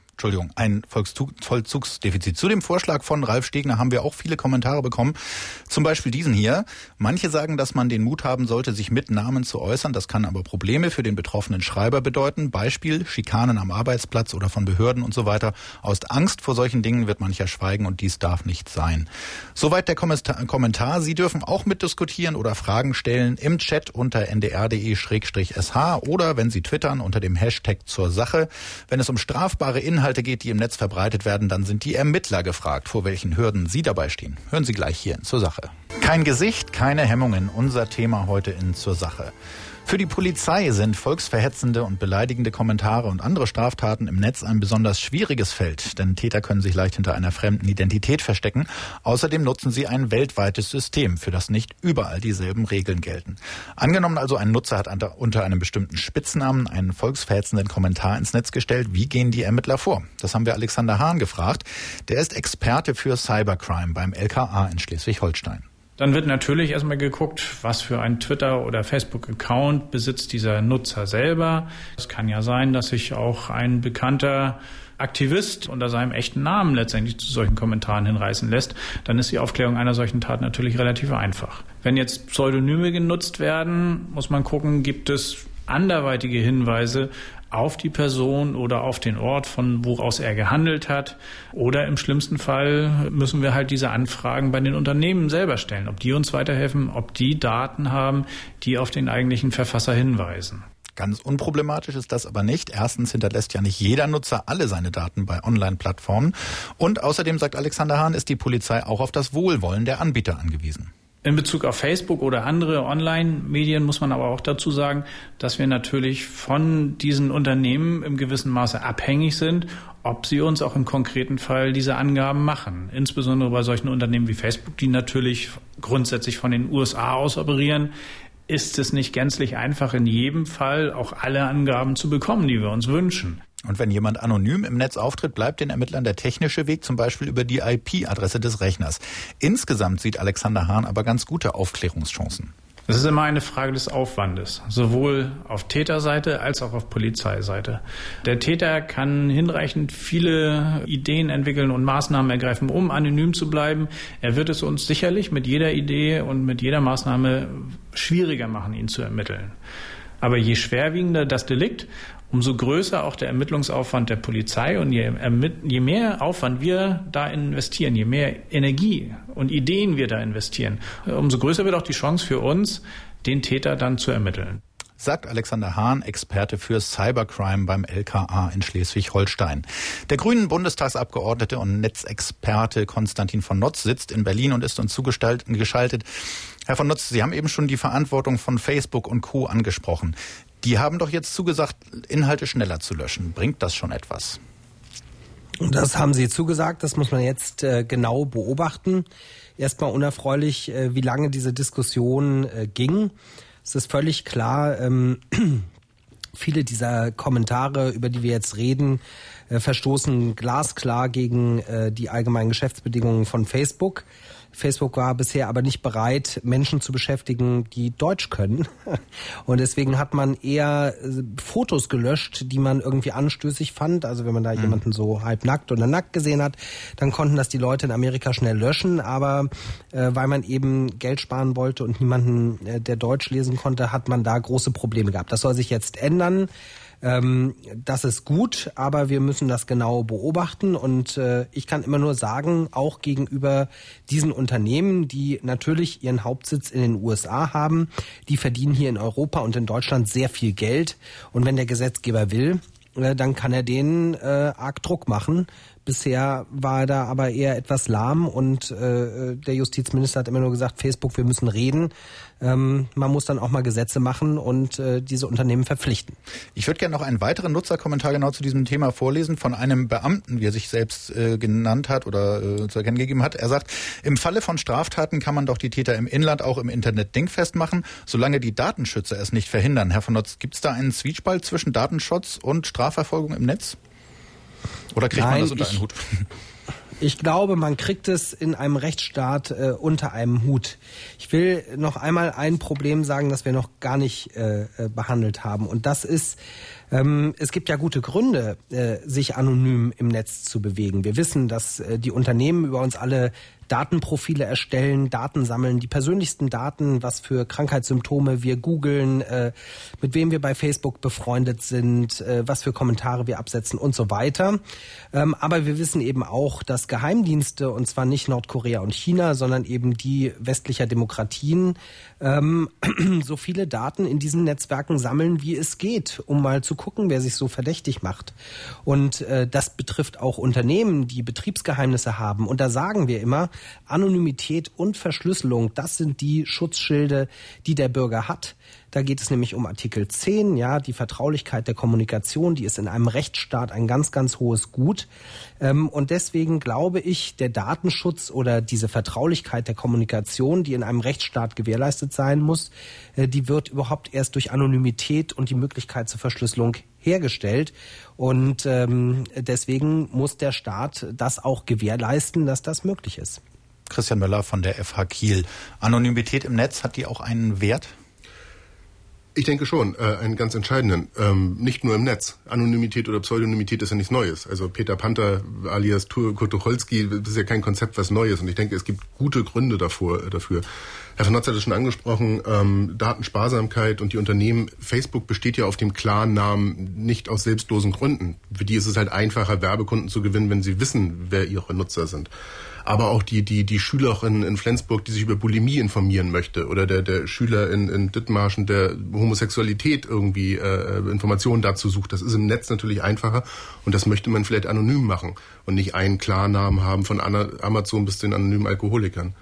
[SPEAKER 1] Vollzugsdefizit. Zu dem Vorschlag von Ralf Stegner haben wir auch viele Kommentare bekommen. Zum Beispiel diesen hier. Manche sagen, dass man den Mut haben sollte, sich mit Namen zu äußern. Das kann aber Probleme für den betroffenen Schreiber bedeuten. Beispiel Schikanen am Arbeitsplatz oder von Behörden und so weiter. Aus Angst vor solchen Dingen wird mancher schweigen und dies darf nicht sein. Soweit der Kommentar. Sie dürfen auch mitdiskutieren oder Fragen stellen im Chat unter ndr.de/sh oder wenn Sie twittern unter dem Hashtag zur Sache. Wenn es um strafbare Inhalte geht, die im Netz verbreitet werden, dann sind die Ermittler gefragt, vor welchen Hürden sie dabei stehen. Hören Sie gleich hier in Zur Sache. Kein Gesicht, keine Hemmungen. Unser Thema heute in Zur Sache. Für die Polizei sind volksverhetzende und beleidigende Kommentare und andere Straftaten im Netz ein besonders schwieriges Feld, denn Täter können sich leicht hinter einer fremden Identität verstecken. Außerdem nutzen sie ein weltweites System, für das nicht überall dieselben Regeln gelten. Angenommen also, ein Nutzer hat unter einem bestimmten Spitznamen einen volksverhetzenden Kommentar ins Netz gestellt. Wie gehen die Ermittler vor? Das haben wir Alexander Hahn gefragt. Der ist Experte für Cybercrime beim LKA in Schleswig-Holstein.
[SPEAKER 6] Dann wird natürlich erstmal geguckt, was für ein Twitter- oder Facebook-Account besitzt dieser Nutzer selber. Es kann ja sein, dass sich auch ein bekannter Aktivist unter seinem echten Namen letztendlich zu solchen Kommentaren hinreißen lässt. Dann ist die Aufklärung einer solchen Tat natürlich relativ einfach. Wenn jetzt Pseudonyme genutzt werden, muss man gucken, gibt es anderweitige Hinweise auf die Person oder auf den Ort, von woraus er gehandelt hat. Oder im schlimmsten Fall müssen wir halt diese Anfragen bei den Unternehmen selber stellen, ob die uns weiterhelfen, ob die Daten haben, die auf den eigentlichen Verfasser hinweisen.
[SPEAKER 1] Ganz unproblematisch ist das aber nicht. Erstens hinterlässt ja nicht jeder Nutzer alle seine Daten bei Online-Plattformen. Und außerdem, sagt Alexander Hahn, ist die Polizei auch auf das Wohlwollen der Anbieter angewiesen.
[SPEAKER 6] In Bezug auf Facebook oder andere Online-Medien muss man aber auch dazu sagen, dass wir natürlich von diesen Unternehmen im gewissen Maße abhängig sind, ob sie uns auch im konkreten Fall diese Angaben machen. Insbesondere bei solchen Unternehmen wie Facebook, die natürlich grundsätzlich von den USA aus operieren, ist es nicht gänzlich einfach, in jedem Fall auch alle Angaben zu bekommen, die wir uns wünschen.
[SPEAKER 1] Und wenn jemand anonym im Netz auftritt, bleibt den Ermittlern der technische Weg, zum Beispiel über die IP-Adresse des Rechners. Insgesamt sieht Alexander Hahn aber ganz gute Aufklärungschancen.
[SPEAKER 6] Es ist immer eine Frage des Aufwandes, sowohl auf Täterseite als auch auf Polizeiseite. Der Täter kann hinreichend viele Ideen entwickeln und Maßnahmen ergreifen, um anonym zu bleiben. Er wird es uns sicherlich mit jeder Idee und mit jeder Maßnahme schwieriger machen, ihn zu ermitteln. Aber je schwerwiegender das Delikt, umso größer auch der Ermittlungsaufwand der Polizei und je mehr Aufwand wir da investieren, je mehr Energie und Ideen wir da investieren, umso größer wird auch die Chance für uns, den Täter dann zu ermitteln.
[SPEAKER 1] Sagt Alexander Hahn, Experte für Cybercrime beim LKA in Schleswig-Holstein. Der grünen Bundestagsabgeordnete und Netzexperte Konstantin von Notz sitzt in Berlin und ist uns zugeschaltet. Herr von Notz, Sie haben eben schon die Verantwortung von Facebook und Co. angesprochen. Die haben doch jetzt zugesagt, Inhalte schneller zu löschen. Bringt das schon etwas?
[SPEAKER 2] Das haben Sie zugesagt, das muss man jetzt genau beobachten. Erstmal unerfreulich, wie lange diese Diskussion ging. Es ist völlig klar, viele dieser Kommentare, über die wir jetzt reden, verstoßen glasklar gegen die allgemeinen Geschäftsbedingungen von Facebook. Facebook war bisher aber nicht bereit, Menschen zu beschäftigen, die Deutsch können. Und deswegen hat man eher Fotos gelöscht, die man irgendwie anstößig fand. Also wenn man da jemanden so halbnackt oder nackt gesehen hat, dann konnten das die Leute in Amerika schnell löschen. Aber weil man eben Geld sparen wollte und niemanden, der Deutsch lesen konnte, hat man da große Probleme gehabt. Das soll sich jetzt ändern. Das ist gut, aber wir müssen das genau beobachten und ich kann immer nur sagen, auch gegenüber diesen Unternehmen, die natürlich ihren Hauptsitz in den USA haben, die verdienen hier in Europa und in Deutschland sehr viel Geld und wenn der Gesetzgeber will, dann kann er denen arg Druck machen. Bisher war er da aber eher etwas lahm und der Justizminister hat immer nur gesagt, Facebook, wir müssen reden. Man muss dann auch mal Gesetze machen und diese Unternehmen verpflichten.
[SPEAKER 1] Ich würde gerne noch einen weiteren Nutzerkommentar genau zu diesem Thema vorlesen von einem Beamten, wie er sich selbst genannt hat oder zu erkennen gegeben hat. Er sagt, im Falle von Straftaten kann man doch die Täter im Inland auch im Internet dingfest machen, solange die Datenschützer es nicht verhindern. Herr von Notz, gibt es da einen Zwiespalt zwischen Datenschutz und Strafverfolgung im Netz? Oder kriegt man das unter einen Hut?
[SPEAKER 2] Ich glaube, man kriegt es in einem Rechtsstaat unter einem Hut. Ich will noch einmal ein Problem sagen, das wir noch gar nicht behandelt haben. Und das ist, es gibt ja gute Gründe, sich anonym im Netz zu bewegen. Wir wissen, dass die Unternehmen über uns alle Datenprofile erstellen, Daten sammeln, die persönlichsten Daten, was für Krankheitssymptome wir googeln, mit wem wir bei Facebook befreundet sind, was für Kommentare wir absetzen und so weiter. Aber wir wissen eben auch, dass Geheimdienste, und zwar nicht Nordkorea und China, sondern eben die westlicher Demokratien, so viele Daten in diesen Netzwerken sammeln, wie es geht, um mal zu gucken, wer sich so verdächtig macht. Und das betrifft auch Unternehmen, die Betriebsgeheimnisse haben. Und da sagen wir immer, Anonymität und Verschlüsselung, das sind die Schutzschilde, die der Bürger hat. Da geht es nämlich um Artikel 10, ja, die Vertraulichkeit der Kommunikation, die ist in einem Rechtsstaat ein ganz, ganz hohes Gut. Und deswegen glaube ich, der Datenschutz oder diese Vertraulichkeit der Kommunikation, die in einem Rechtsstaat gewährleistet sein muss, die wird überhaupt erst durch Anonymität und die Möglichkeit zur Verschlüsselung hergestellt. Und deswegen muss der Staat das auch gewährleisten, dass das möglich ist.
[SPEAKER 1] Christian Möller von der FH Kiel. Anonymität im Netz, hat die auch einen Wert?
[SPEAKER 3] Ich denke schon, einen ganz entscheidenden. Nicht nur im Netz. Anonymität oder Pseudonymität ist ja nichts Neues. Also Peter Panther alias Kurt Tucholsky, das ist ja kein Konzept was Neues. Und ich denke, es gibt gute Gründe dafür. Herr von Notz hat es schon angesprochen, Datensparsamkeit und die Unternehmen. Facebook besteht ja auf dem Klarnamen nicht aus selbstlosen Gründen. Für die ist es halt einfacher, Werbekunden zu gewinnen, wenn sie wissen, wer ihre Nutzer sind. Aber auch die Schülerin in Flensburg, die sich über Bulimie informieren möchte, oder der Schüler in Dithmarschen, der Homosexualität irgendwie Informationen dazu sucht, das ist im Netz natürlich einfacher und das möchte man vielleicht anonym machen und nicht einen Klarnamen haben von Amazon bis zu den anonymen Alkoholikern.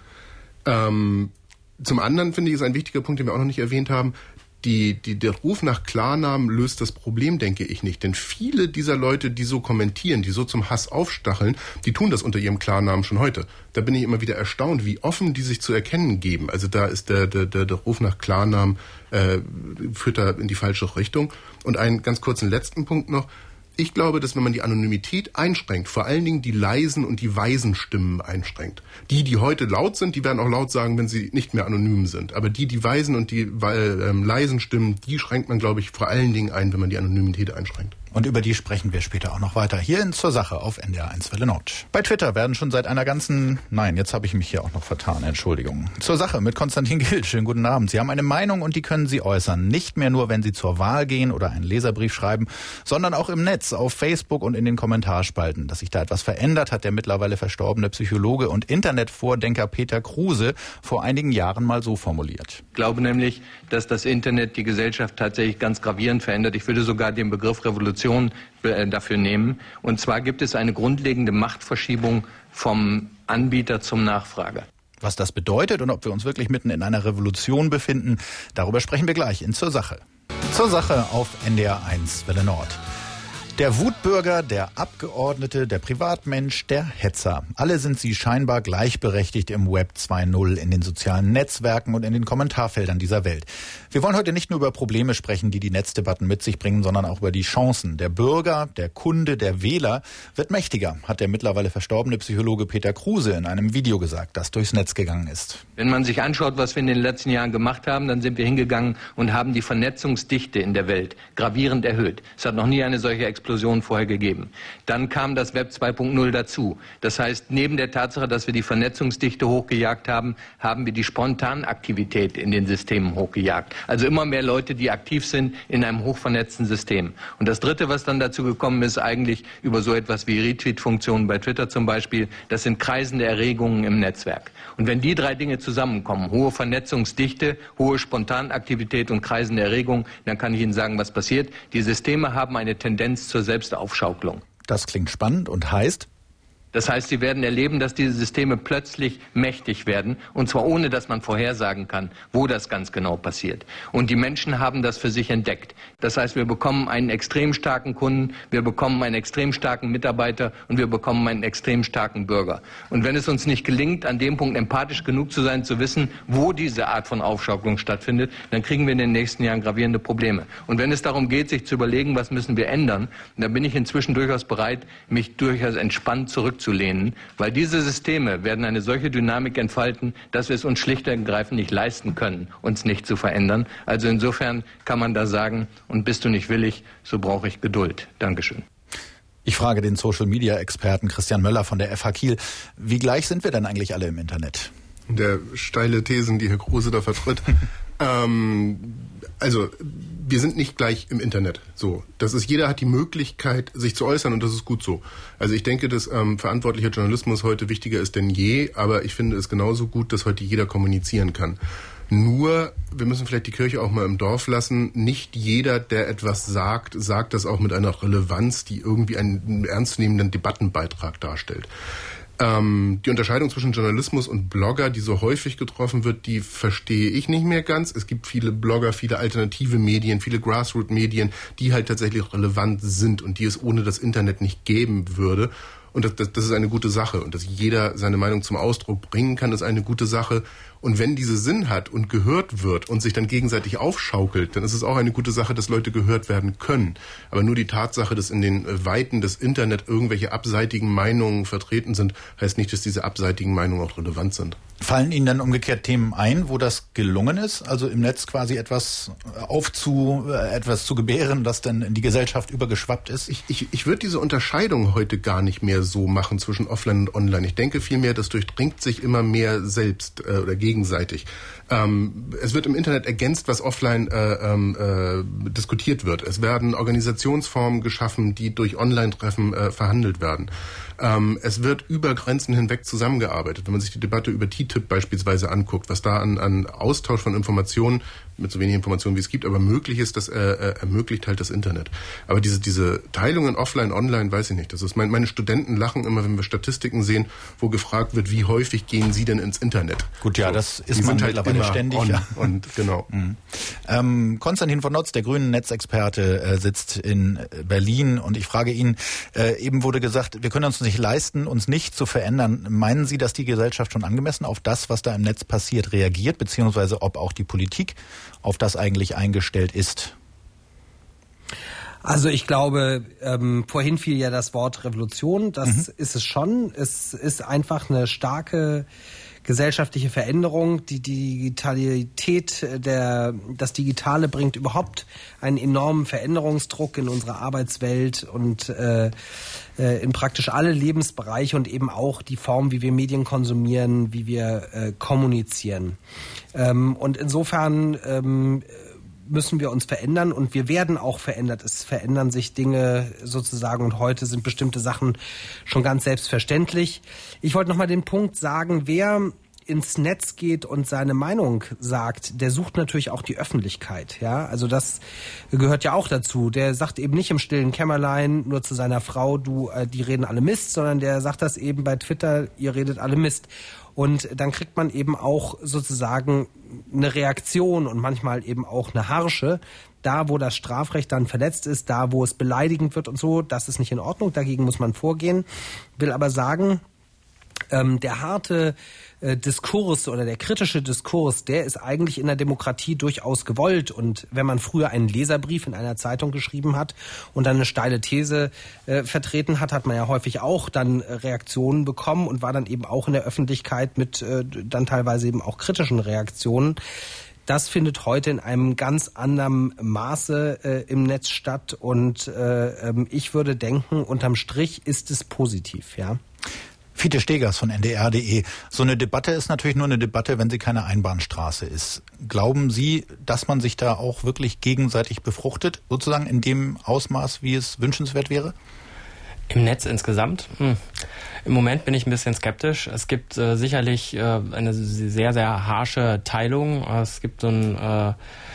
[SPEAKER 3] Zum anderen finde ich, ist ein wichtiger Punkt, den wir auch noch nicht erwähnt haben, der Ruf nach Klarnamen löst das Problem, denke ich nicht. Denn viele dieser Leute, die so kommentieren, die so zum Hass aufstacheln, die tun das unter ihrem Klarnamen schon heute. Da bin ich immer wieder erstaunt, wie offen die sich zu erkennen geben. Also da ist der Ruf nach Klarnamen führt da in die falsche Richtung. Und einen ganz kurzen letzten Punkt noch. Ich glaube, dass wenn man die Anonymität einschränkt, vor allen Dingen die leisen und die weisen Stimmen einschränkt. Die heute laut sind, die werden auch laut sagen, wenn sie nicht mehr anonym sind. Aber die weisen und die leisen Stimmen, die schränkt man, glaube ich, vor allen Dingen ein, wenn man die Anonymität einschränkt.
[SPEAKER 1] Und über die sprechen wir später auch noch weiter. Hier in Zur Sache auf NDR1 Welle Nord. Bei Twitter werden schon seit einer ganzen... Nein, jetzt habe ich mich hier auch noch vertan. Entschuldigung. Zur Sache mit Konstantin Gill. Schönen guten Abend. Sie haben eine Meinung und die können Sie äußern. Nicht mehr nur, wenn Sie zur Wahl gehen oder einen Leserbrief schreiben, sondern auch im Netz, auf Facebook und in den Kommentarspalten. Dass sich da etwas verändert, hat der mittlerweile verstorbene Psychologe und Internetvordenker Peter Kruse vor einigen Jahren mal so formuliert.
[SPEAKER 7] Ich glaube nämlich, dass das Internet die Gesellschaft tatsächlich ganz gravierend verändert. Ich würde sogar den Begriff Revolution dafür nehmen. Und zwar gibt es eine grundlegende Machtverschiebung vom Anbieter zum Nachfrager.
[SPEAKER 1] Was das bedeutet und ob wir uns wirklich mitten in einer Revolution befinden, darüber sprechen wir gleich in Zur Sache. Zur Sache auf NDR1 Welle Nord. Der Wutbürger, der Abgeordnete, der Privatmensch, der Hetzer. Alle sind sie scheinbar gleichberechtigt im Web 2.0, in den sozialen Netzwerken und in den Kommentarfeldern dieser Welt. Wir wollen heute nicht nur über Probleme sprechen, die die Netzdebatten mit sich bringen, sondern auch über die Chancen. Der Bürger, der Kunde, der Wähler wird mächtiger, hat der mittlerweile verstorbene Psychologe Peter Kruse in einem Video gesagt, das durchs Netz gegangen ist.
[SPEAKER 7] Wenn man sich anschaut, was wir in den letzten Jahren gemacht haben, dann sind wir hingegangen und haben die Vernetzungsdichte in der Welt gravierend erhöht. Es hat noch nie eine solche Explosion vorher gegeben. Dann kam das Web 2.0 dazu. Das heißt, neben der Tatsache, dass wir die Vernetzungsdichte hochgejagt haben, haben wir die Spontanaktivität in den Systemen hochgejagt. Also immer mehr Leute, die aktiv sind in einem hochvernetzten System. Und das Dritte, was dann dazu gekommen ist, eigentlich über so etwas wie Retweet-Funktionen bei Twitter zum Beispiel, das sind kreisende Erregungen im Netzwerk. Und wenn die drei Dinge zusammenkommen, hohe Vernetzungsdichte, hohe Spontanaktivität und kreisende Erregungen, dann kann ich Ihnen sagen, was passiert. Die Systeme haben eine Tendenz zur Selbstaufschaukelung.
[SPEAKER 1] Das klingt spannend und heißt?
[SPEAKER 7] Das heißt, Sie werden erleben, dass diese Systeme plötzlich mächtig werden, und zwar ohne, dass man vorhersagen kann, wo das ganz genau passiert. Und die Menschen haben das für sich entdeckt. Das heißt, wir bekommen einen extrem starken Kunden, wir bekommen einen extrem starken Mitarbeiter und wir bekommen einen extrem starken Bürger. Und wenn es uns nicht gelingt, an dem Punkt empathisch genug zu sein, zu wissen, wo diese Art von Aufschaukelung stattfindet, dann kriegen wir in den nächsten Jahren gravierende Probleme. Und wenn es darum geht, sich zu überlegen, was müssen wir ändern, dann bin ich inzwischen durchaus bereit, mich durchaus entspannt zurückzulehnen, weil diese Systeme werden eine solche Dynamik entfalten, dass wir es uns schlicht und ergreifend nicht leisten können, uns nicht zu verändern. Also insofern kann man da sagen, und bist du nicht willig, so brauche ich Geduld. Dankeschön.
[SPEAKER 1] Ich frage den Social-Media-Experten Christian Möller von der FH Kiel, wie gleich sind wir denn eigentlich alle im Internet?
[SPEAKER 3] Der steile Thesen, die Herr Kruse da vertritt. Also, wir sind nicht gleich im Internet. So, das ist, jeder hat die Möglichkeit, sich zu äußern, und das ist gut so. Also ich denke, dass verantwortlicher Journalismus heute wichtiger ist denn je, aber ich finde es genauso gut, dass heute jeder kommunizieren kann. Nur, wir müssen vielleicht die Kirche auch mal im Dorf lassen. Nicht jeder, der etwas sagt, sagt das auch mit einer Relevanz, die irgendwie einen ernstzunehmenden Debattenbeitrag darstellt. Die Unterscheidung zwischen Journalismus und Blogger, die so häufig getroffen wird, die verstehe ich nicht mehr ganz. Es gibt viele Blogger, viele alternative Medien, viele Grassroot-Medien, die halt tatsächlich relevant sind und die es ohne das Internet nicht geben würde. Und das ist eine gute Sache. Und dass jeder seine Meinung zum Ausdruck bringen kann, ist eine gute Sache. Und wenn diese Sinn hat und gehört wird und sich dann gegenseitig aufschaukelt, dann ist es auch eine gute Sache, dass Leute gehört werden können. Aber nur die Tatsache, dass in den Weiten des Internet irgendwelche abseitigen Meinungen vertreten sind, heißt nicht, dass diese abseitigen Meinungen auch relevant sind.
[SPEAKER 1] Fallen Ihnen dann umgekehrt Themen ein, wo das gelungen ist, also im Netz quasi etwas zu gebären, das dann in die Gesellschaft übergeschwappt ist?
[SPEAKER 3] Ich würde diese Unterscheidung heute gar nicht mehr so machen zwischen Offline und Online. Ich denke vielmehr, das durchdringt sich immer mehr selbst oder gegenseitig. Es wird im Internet ergänzt, was offline diskutiert wird. Es werden Organisationsformen geschaffen, die durch Online-Treffen verhandelt werden. Es wird über Grenzen hinweg zusammengearbeitet. Wenn man sich die Debatte über TTIP beispielsweise anguckt, was da an Austausch von Informationen, mit so wenig Informationen wie es gibt, aber möglich ist, das ermöglicht halt das Internet. Aber diese Teilungen offline, online, weiß ich nicht. Das ist meine Studenten lachen immer, wenn wir Statistiken sehen, wo gefragt wird, wie häufig gehen sie denn ins Internet?
[SPEAKER 1] Gut, ja, das ist man mittlerweile ständig.
[SPEAKER 3] Und genau.
[SPEAKER 1] Konstantin von Notz, der grünen Netzexperte, sitzt in Berlin und ich frage ihn, eben wurde gesagt, wir können uns nicht leisten, uns nicht zu verändern. Meinen Sie, dass die Gesellschaft schon angemessen auf das, was da im Netz passiert, reagiert, beziehungsweise ob auch die Politik auf das eigentlich eingestellt ist?
[SPEAKER 2] Also ich glaube, vorhin fiel ja das Wort Revolution, das ist es schon. Es ist einfach eine starke gesellschaftliche Veränderung. Die Digitalität, das Digitale bringt überhaupt einen enormen Veränderungsdruck in unsere Arbeitswelt und in praktisch alle Lebensbereiche und eben auch die Form, wie wir Medien konsumieren, wie wir kommunizieren. Und insofern müssen wir uns verändern und wir werden auch verändert. Es verändern sich Dinge sozusagen und heute sind bestimmte Sachen schon ganz selbstverständlich. Ich wollte noch mal den Punkt sagen, wer ins Netz geht und seine Meinung sagt, der sucht natürlich auch die Öffentlichkeit. Ja, also das gehört ja auch dazu. Der sagt eben nicht im stillen Kämmerlein nur zu seiner Frau, die reden alle Mist, sondern der sagt das eben bei Twitter, ihr redet alle Mist. Und dann kriegt man eben auch sozusagen eine Reaktion und manchmal eben auch eine harsche. Da, wo das Strafrecht dann verletzt ist, da, wo es beleidigend wird und so, das ist nicht in Ordnung, dagegen muss man vorgehen. Will aber sagen, der harte Diskurs oder der kritische Diskurs, der ist eigentlich in der Demokratie durchaus gewollt. Und wenn man früher einen Leserbrief in einer Zeitung geschrieben hat und dann eine steile These vertreten hat, hat man ja häufig auch dann Reaktionen bekommen und war dann eben auch in der Öffentlichkeit mit dann teilweise eben auch kritischen Reaktionen. Das findet heute in einem ganz anderen Maße im Netz statt und ich würde denken, unterm Strich ist es positiv, ja.
[SPEAKER 1] Fiete Stegers von ndr.de. So eine Debatte ist natürlich nur eine Debatte, wenn sie keine Einbahnstraße ist. Glauben Sie, dass man sich da auch wirklich gegenseitig befruchtet, sozusagen in dem Ausmaß, wie es wünschenswert wäre?
[SPEAKER 4] Im Netz insgesamt? Im Moment bin ich ein bisschen skeptisch. Es gibt sicherlich eine sehr, sehr harsche Teilung. Es gibt so ein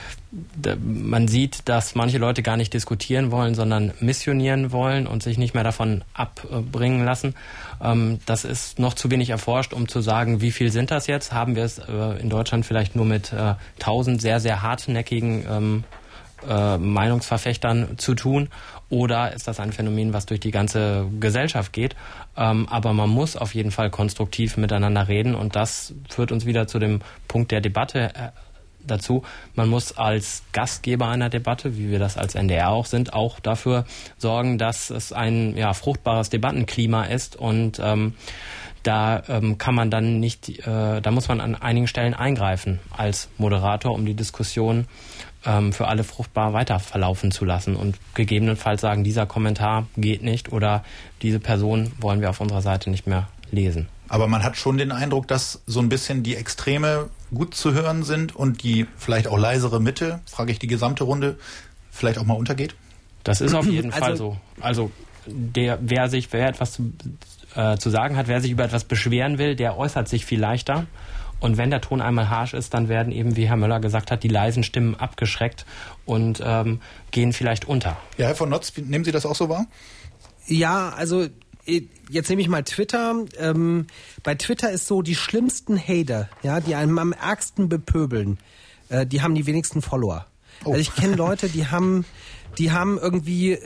[SPEAKER 4] man sieht, dass manche Leute gar nicht diskutieren wollen, sondern missionieren wollen und sich nicht mehr davon abbringen lassen. Das ist noch zu wenig erforscht, um zu sagen, wie viel sind das jetzt? Haben wir es in Deutschland vielleicht nur mit 1000 sehr, sehr hartnäckigen Meinungsverfechtern zu tun? Oder ist das ein Phänomen, was durch die ganze Gesellschaft geht? Aber man muss auf jeden Fall konstruktiv miteinander reden und das führt uns wieder zu dem Punkt der Debatte dazu. Man muss als Gastgeber einer Debatte, wie wir das als NDR auch sind, auch dafür sorgen, dass es ein fruchtbares Debattenklima ist und da kann man dann nicht, da muss man an einigen Stellen eingreifen als Moderator, um die Diskussion für alle fruchtbar weiter verlaufen zu lassen und gegebenenfalls sagen, dieser Kommentar geht nicht oder diese Person wollen wir auf unserer Seite nicht mehr lesen.
[SPEAKER 1] Aber man hat schon den Eindruck, dass so ein bisschen die Extreme gut zu hören sind und die vielleicht auch leisere Mitte, frage ich die gesamte Runde, vielleicht auch mal untergeht?
[SPEAKER 4] Das ist auf jeden Fall so. Also wer etwas zu sagen hat, wer sich über etwas beschweren will, der äußert sich viel leichter. Und wenn der Ton einmal harsch ist, dann werden eben, wie Herr Möller gesagt hat, die leisen Stimmen abgeschreckt und gehen vielleicht unter. Ja, Herr von Notz,
[SPEAKER 1] nehmen Sie das auch so wahr?
[SPEAKER 2] Ja, also jetzt nehme ich mal Twitter. Bei Twitter ist so, die schlimmsten Hater, ja, die einem am ärgsten bepöbeln, die haben die wenigsten Follower. Oh. Also ich kenne Leute, die haben irgendwie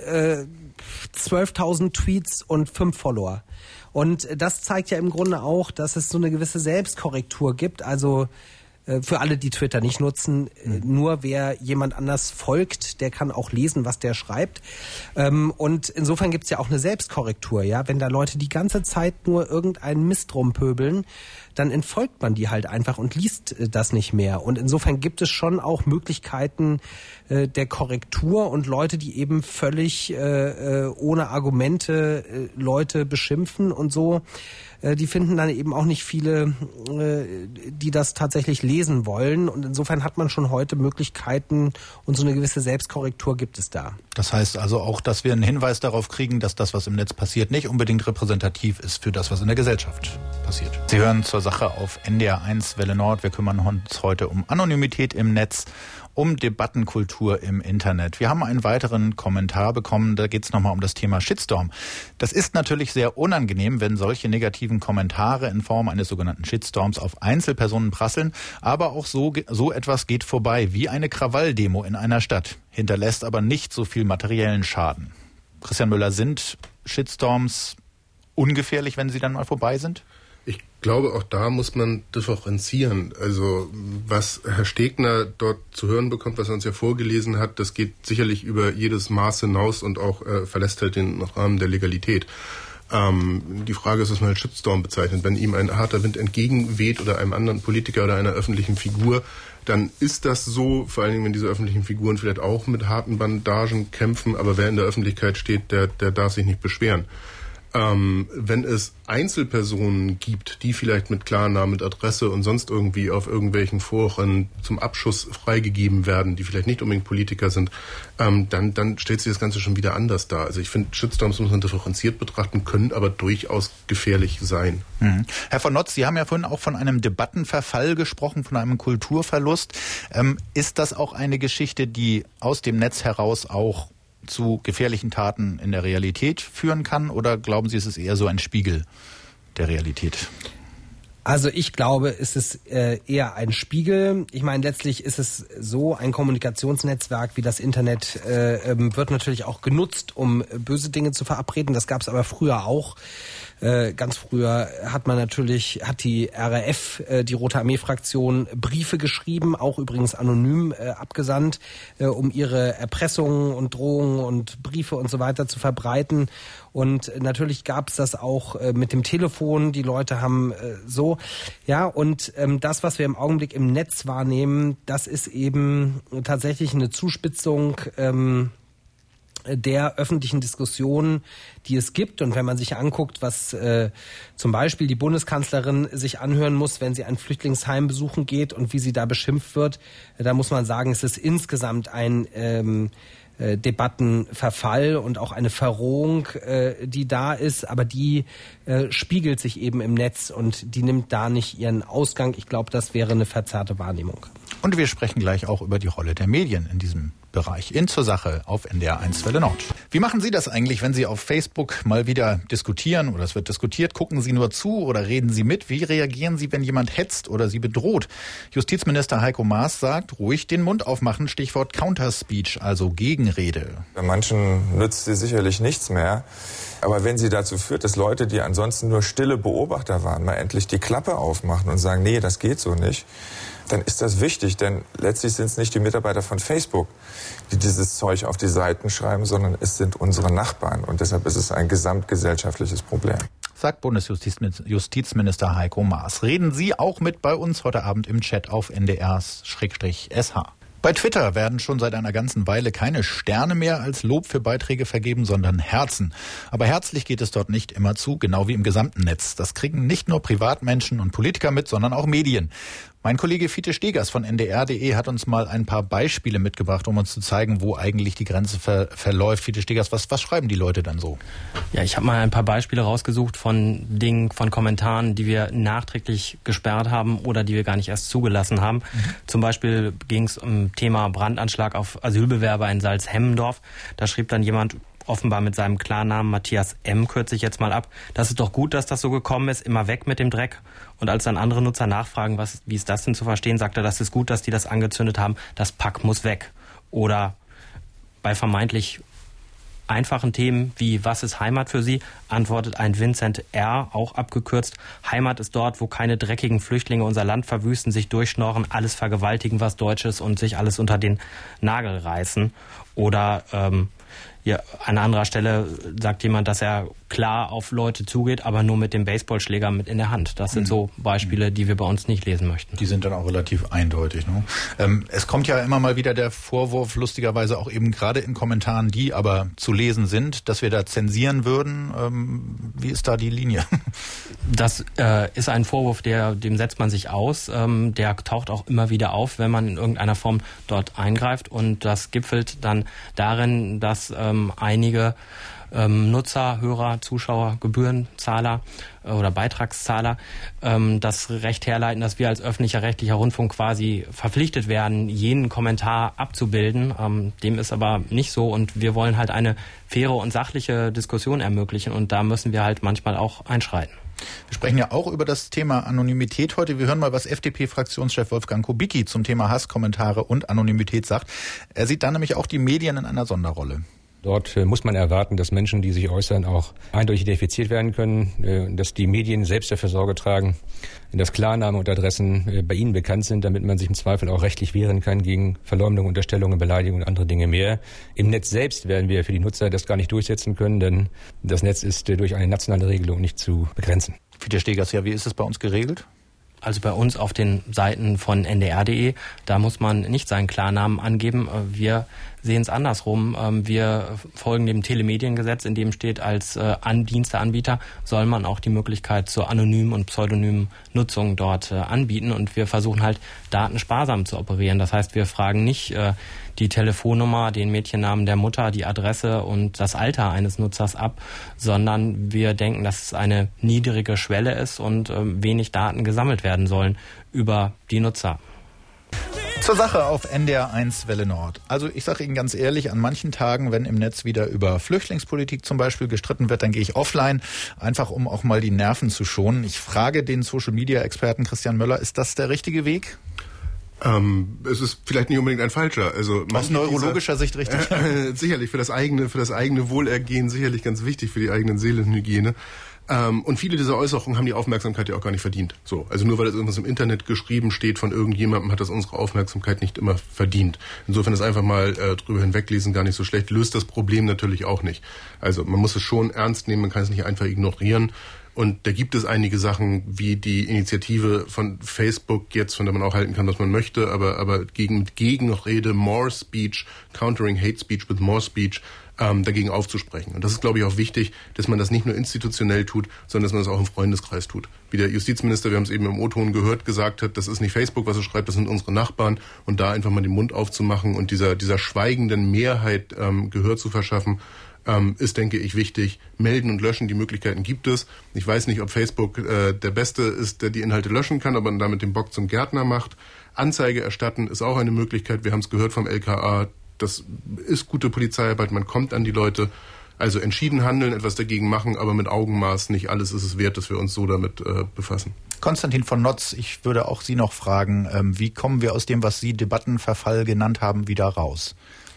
[SPEAKER 2] 12.000 Tweets und 5 Follower. Und das zeigt ja im Grunde auch, dass es so eine gewisse Selbstkorrektur gibt. Also für alle, die Twitter nicht nutzen, nur wer jemand anders folgt, der kann auch lesen, was der schreibt. Und insofern gibt's ja auch eine Selbstkorrektur, ja. Wenn da Leute die ganze Zeit nur irgendeinen Mist rumpöbeln, dann entfolgt man die halt einfach und liest das nicht mehr. Und insofern gibt es schon auch Möglichkeiten der Korrektur und Leute, die eben völlig ohne Argumente Leute beschimpfen und so. Die finden dann eben auch nicht viele, die das tatsächlich lesen wollen. Und insofern hat man schon heute Möglichkeiten und so eine gewisse Selbstkorrektur gibt es da.
[SPEAKER 1] Das heißt also auch, dass wir einen Hinweis darauf kriegen, dass das, was im Netz passiert, nicht unbedingt repräsentativ ist für das, was in der Gesellschaft passiert. Sie hören zur Sache auf NDR1 Welle Nord. Wir kümmern uns heute um Anonymität im Netz, um Debattenkultur im Internet. Wir haben einen weiteren Kommentar bekommen, da geht es nochmal um das Thema Shitstorm. Das ist natürlich sehr unangenehm, wenn solche negativen Kommentare in Form eines sogenannten Shitstorms auf Einzelpersonen prasseln, aber auch so etwas geht vorbei, wie eine Krawalldemo in einer Stadt, hinterlässt aber nicht so viel materiellen Schaden. Christian Müller, sind Shitstorms ungefährlich, wenn sie dann mal vorbei sind?
[SPEAKER 3] Ich glaube, auch da muss man differenzieren. Also was Herr Stegner dort zu hören bekommt, was er uns ja vorgelesen hat, das geht sicherlich über jedes Maß hinaus und auch verlässt halt den Rahmen der Legalität. Die Frage ist, was man als Shitstorm bezeichnet. Wenn ihm ein harter Wind entgegenweht oder einem anderen Politiker oder einer öffentlichen Figur, dann ist das so, vor allen Dingen, wenn diese öffentlichen Figuren vielleicht auch mit harten Bandagen kämpfen, aber wer in der Öffentlichkeit steht, der darf sich nicht beschweren. Wenn es Einzelpersonen gibt, die vielleicht mit Klarnamen, mit Adresse und sonst irgendwie auf irgendwelchen Foren zum Abschuss freigegeben werden, die vielleicht nicht unbedingt Politiker sind, dann stellt sich das Ganze schon wieder anders dar. Also ich finde, Shitstorms muss man differenziert betrachten, können aber durchaus gefährlich sein.
[SPEAKER 1] Herr von Notz, Sie haben ja vorhin auch von einem Debattenverfall gesprochen, von einem Kulturverlust. Ist das auch eine Geschichte, die aus dem Netz heraus auch zu gefährlichen Taten in der Realität führen kann? Oder glauben Sie, es ist eher so ein Spiegel der Realität?
[SPEAKER 2] Also ich glaube, es ist eher ein Spiegel. Ich meine, letztlich ist es so, ein Kommunikationsnetzwerk wie das Internet wird natürlich auch genutzt, um böse Dinge zu verabreden. Das gab es aber früher auch. Ganz früher hat die RAF, die Rote Armee-Fraktion, Briefe geschrieben, auch übrigens anonym abgesandt, um ihre Erpressungen und Drohungen und Briefe und so weiter zu verbreiten. Und natürlich gab es das auch mit dem Telefon. Die Leute haben und das, was wir im Augenblick im Netz wahrnehmen, das ist eben tatsächlich eine Zuspitzung der öffentlichen Diskussion, die es gibt. Und wenn man sich anguckt, was zum Beispiel die Bundeskanzlerin sich anhören muss, wenn sie ein Flüchtlingsheim besuchen geht und wie sie da beschimpft wird, da muss man sagen, es ist insgesamt ein Debattenverfall und auch eine Verrohung, die da ist, aber die spiegelt sich eben im Netz und die nimmt da nicht ihren Ausgang. Ich glaube, das wäre eine verzerrte Wahrnehmung.
[SPEAKER 1] Und wir sprechen gleich auch über die Rolle der Medien in diesem Bereich. In Zur Sache auf NDR 1 Welle Nord. Wie machen Sie das eigentlich, wenn Sie auf Facebook mal wieder diskutieren oder es wird diskutiert? Gucken Sie nur zu oder reden Sie mit? Wie reagieren Sie, wenn jemand hetzt oder Sie bedroht? Justizminister Heiko Maas sagt, ruhig den Mund aufmachen, Stichwort Counterspeech, also Gegenrede.
[SPEAKER 8] Bei manchen nützt sie sicherlich nichts mehr. Aber wenn sie dazu führt, dass Leute, die ansonsten nur stille Beobachter waren, mal endlich die Klappe aufmachen und sagen, nee, das geht so nicht, dann ist das wichtig, denn letztlich sind es nicht die Mitarbeiter von Facebook, die dieses Zeug auf die Seiten schreiben, sondern es sind unsere Nachbarn. Und deshalb ist es ein gesamtgesellschaftliches Problem.
[SPEAKER 1] Sagt Bundesjustizminister Heiko Maas. Reden Sie auch mit bei uns heute Abend im Chat auf NDR/SH. Bei Twitter werden schon seit einer ganzen Weile keine Sterne mehr als Lob für Beiträge vergeben, sondern Herzen. Aber herzlich geht es dort nicht immer zu, genau wie im gesamten Netz. Das kriegen nicht nur Privatmenschen und Politiker mit, sondern auch Medien. Mein Kollege Fiete Stegers von ndr.de hat uns mal ein paar Beispiele mitgebracht, um uns zu zeigen, wo eigentlich die Grenze verläuft. Fiete Stegers, was schreiben die Leute dann so?
[SPEAKER 4] Ja, ich habe mal ein paar Beispiele rausgesucht von Dingen, von Kommentaren, die wir nachträglich gesperrt haben oder die wir gar nicht erst zugelassen haben. Zum Beispiel ging es um Thema Brandanschlag auf Asylbewerber in Salzhemmendorf. Da schrieb dann jemand, offenbar mit seinem Klarnamen Matthias M., kürze ich jetzt mal ab. Das ist doch gut, dass das so gekommen ist, immer weg mit dem Dreck. Und als dann andere Nutzer nachfragen, wie ist das denn zu verstehen, sagt er, das ist gut, dass die das angezündet haben, das Pack muss weg. Oder bei vermeintlich einfachen Themen wie was ist Heimat für Sie, antwortet ein Vincent R., auch abgekürzt, Heimat ist dort, wo keine dreckigen Flüchtlinge unser Land verwüsten, sich durchschnorren, alles vergewaltigen, was Deutsch ist und sich alles unter den Nagel reißen. Oder an anderer Stelle sagt jemand, dass er klar auf Leute zugeht, aber nur mit dem Baseballschläger mit in der Hand. Das sind so Beispiele, die wir bei uns nicht lesen möchten.
[SPEAKER 1] Die sind dann auch relativ eindeutig. Ne? Es kommt ja immer mal wieder der Vorwurf, lustigerweise auch eben gerade in Kommentaren, die aber zu lesen sind, dass wir da zensieren würden. Wie ist da die Linie?
[SPEAKER 4] Das ist ein Vorwurf, dem setzt man sich aus. Der taucht auch immer wieder auf, wenn man in irgendeiner Form dort eingreift. Und das gipfelt dann darin, dass einige Nutzer, Hörer, Zuschauer, Gebührenzahler oder Beitragszahler das Recht herleiten, dass wir als öffentlicher rechtlicher Rundfunk quasi verpflichtet werden, jenen Kommentar abzubilden. Dem ist aber nicht so und wir wollen halt eine faire und sachliche Diskussion ermöglichen und da müssen wir halt manchmal auch einschreiten.
[SPEAKER 1] Wir sprechen ja auch über das Thema Anonymität heute. Wir hören mal, was FDP-Fraktionschef Wolfgang Kubicki zum Thema Hasskommentare und Anonymität sagt. Er sieht da nämlich auch die Medien in einer Sonderrolle.
[SPEAKER 9] Dort muss man erwarten, dass Menschen, die sich äußern, auch eindeutig identifiziert werden können, dass die Medien selbst dafür Sorge tragen, dass Klarnamen und Adressen bei ihnen bekannt sind, damit man sich im Zweifel auch rechtlich wehren kann gegen Verleumdung, Unterstellungen, Beleidigungen und andere Dinge mehr. Im Netz selbst werden wir für die Nutzer das gar nicht durchsetzen können, denn das Netz ist durch eine nationale Regelung nicht zu begrenzen.
[SPEAKER 1] Fiete Stegers, ja, wie ist es bei uns geregelt?
[SPEAKER 4] Also bei uns auf den Seiten von ndr.de, da muss man nicht seinen Klarnamen angeben. Wir sehen es andersrum. Wir folgen dem Telemediengesetz, in dem steht, als Diensteanbieter soll man auch die Möglichkeit zur anonymen und pseudonymen Nutzung dort anbieten. Und wir versuchen halt datensparsam zu operieren. Das heißt, wir fragen nicht die Telefonnummer, den Mädchennamen der Mutter, die Adresse und das Alter eines Nutzers ab, sondern wir denken, dass es eine niedrige Schwelle ist und wenig Daten gesammelt werden sollen über die Nutzer.
[SPEAKER 1] Zur Sache auf NDR1 Welle Nord. Also ich sage Ihnen ganz ehrlich, an manchen Tagen, wenn im Netz wieder über Flüchtlingspolitik zum Beispiel gestritten wird, dann gehe ich offline, einfach um auch mal die Nerven zu schonen. Ich frage den Social-Media-Experten Christian Möller, ist das der richtige Weg?
[SPEAKER 3] Es ist vielleicht nicht unbedingt ein falscher. Also
[SPEAKER 1] aus neurologischer Sicht richtig.
[SPEAKER 3] Sicherlich für das eigene Wohlergehen sicherlich ganz wichtig, für die eigenen Seelenhygiene. Und viele dieser Äußerungen haben die Aufmerksamkeit ja auch gar nicht verdient. So, also nur weil das irgendwas im Internet geschrieben steht von irgendjemandem, hat das unsere Aufmerksamkeit nicht immer verdient. Insofern ist einfach mal drüber hinweglesen gar nicht so schlecht, löst das Problem natürlich auch nicht. Also man muss es schon ernst nehmen, man kann es nicht einfach ignorieren. Und da gibt es einige Sachen wie die Initiative von Facebook jetzt, von der man auch halten kann, was man möchte, aber Gegenrede, More Speech, Countering Hate Speech with More Speech, dagegen aufzusprechen. Und das ist, glaube ich, auch wichtig, dass man das nicht nur institutionell tut, sondern dass man das auch im Freundeskreis tut. Wie der Justizminister, wir haben es eben im O-Ton gehört, gesagt hat, das ist nicht Facebook, was er schreibt, das sind unsere Nachbarn. Und da einfach mal den Mund aufzumachen und dieser schweigenden Mehrheit Gehör zu verschaffen, ist, denke ich, wichtig. Melden und löschen, die Möglichkeiten gibt es. Ich weiß nicht, ob Facebook der Beste ist, der die Inhalte löschen kann, aber damit den Bock zum Gärtner macht. Anzeige erstatten ist auch eine Möglichkeit. Wir haben es gehört vom LKA. Das ist gute Polizeiarbeit, man kommt an die Leute. Also entschieden handeln, etwas dagegen machen, aber mit Augenmaß. Nicht alles ist es wert, dass wir uns so damit befassen.
[SPEAKER 1] Konstantin von Notz, ich würde auch Sie noch fragen, wie kommen wir aus dem, was Sie Debattenverfall genannt haben, wieder raus?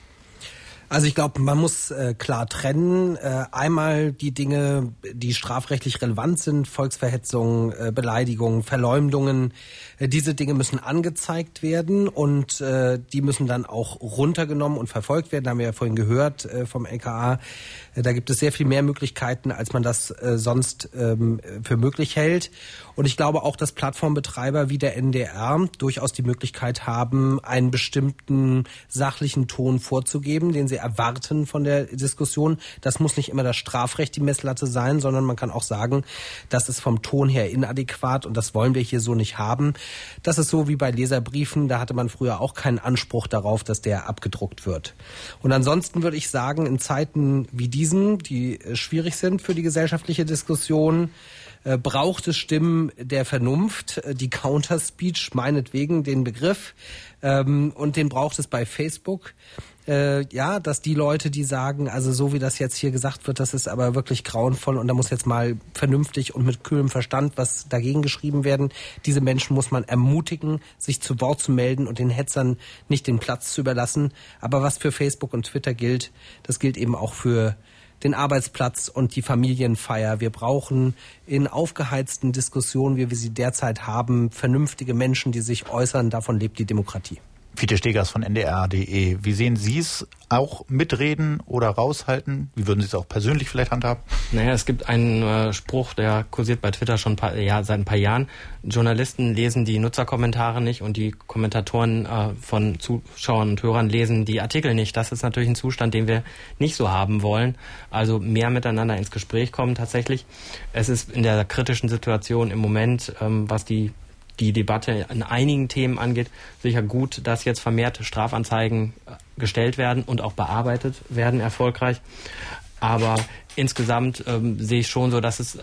[SPEAKER 2] Also ich glaube, man muss klar trennen. Einmal die Dinge, die strafrechtlich relevant sind, Volksverhetzung, Beleidigung, Verleumdungen. Diese Dinge müssen angezeigt werden und die müssen dann auch runtergenommen und verfolgt werden. Da haben wir ja vorhin gehört vom LKA. Da gibt es sehr viel mehr Möglichkeiten, als man das sonst für möglich hält. Und ich glaube auch, dass Plattformbetreiber wie der NDR durchaus die Möglichkeit haben, einen bestimmten sachlichen Ton vorzugeben, den sie erwarten von der Diskussion. Das muss nicht immer das Strafrecht die Messlatte sein, sondern man kann auch sagen, das ist vom Ton her inadäquat und das wollen wir hier so nicht haben. Das ist so wie bei Leserbriefen, da hatte man früher auch keinen Anspruch darauf, dass der abgedruckt wird. Und ansonsten würde ich sagen, in Zeiten wie diesen, die schwierig sind für die gesellschaftliche Diskussion, braucht es Stimmen der Vernunft, die Counterspeech, meinetwegen den Begriff, und den braucht es bei Facebook. Dass die Leute, die sagen, also so wie das jetzt hier gesagt wird, das ist aber wirklich grauenvoll und da muss jetzt mal vernünftig und mit kühlem Verstand was dagegen geschrieben werden. Diese Menschen muss man ermutigen, sich zu Wort zu melden und den Hetzern nicht den Platz zu überlassen. Aber was für Facebook und Twitter gilt, das gilt eben auch für den Arbeitsplatz und die Familienfeier. Wir brauchen in aufgeheizten Diskussionen, wie wir sie derzeit haben, vernünftige Menschen, die sich äußern. Davon lebt die Demokratie.
[SPEAKER 1] Fiete Stegers von NDR.de. Wie sehen Sie es? Auch mitreden oder raushalten? Wie würden Sie es auch persönlich vielleicht handhaben?
[SPEAKER 4] Naja, es gibt einen Spruch, der kursiert bei Twitter schon seit ein paar Jahren. Journalisten lesen die Nutzerkommentare nicht und die Kommentatoren von Zuschauern und Hörern lesen die Artikel nicht. Das ist natürlich ein Zustand, den wir nicht so haben wollen. Also mehr miteinander ins Gespräch kommen tatsächlich. Es ist in der kritischen Situation im Moment, was die Debatte in einigen Themen angeht, sicher gut, dass jetzt vermehrt Strafanzeigen gestellt werden und auch bearbeitet werden erfolgreich. Aber insgesamt sehe ich schon so, dass es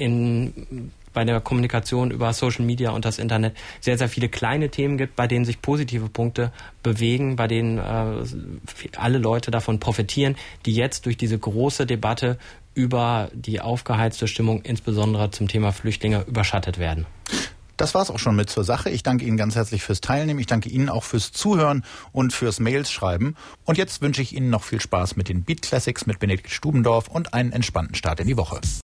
[SPEAKER 4] bei der Kommunikation über Social Media und das Internet sehr, sehr viele kleine Themen gibt, bei denen sich positive Punkte bewegen, bei denen alle Leute davon profitieren, die jetzt durch diese große Debatte über die aufgeheizte Stimmung, insbesondere zum Thema Flüchtlinge, überschattet werden.
[SPEAKER 1] Das war's auch schon mit zur Sache. Ich danke Ihnen ganz herzlich fürs Teilnehmen. Ich danke Ihnen auch fürs Zuhören und fürs Mails schreiben. Und jetzt wünsche ich Ihnen noch viel Spaß mit den Beat Classics mit Benedikt Stubendorf und einen entspannten Start in die Woche.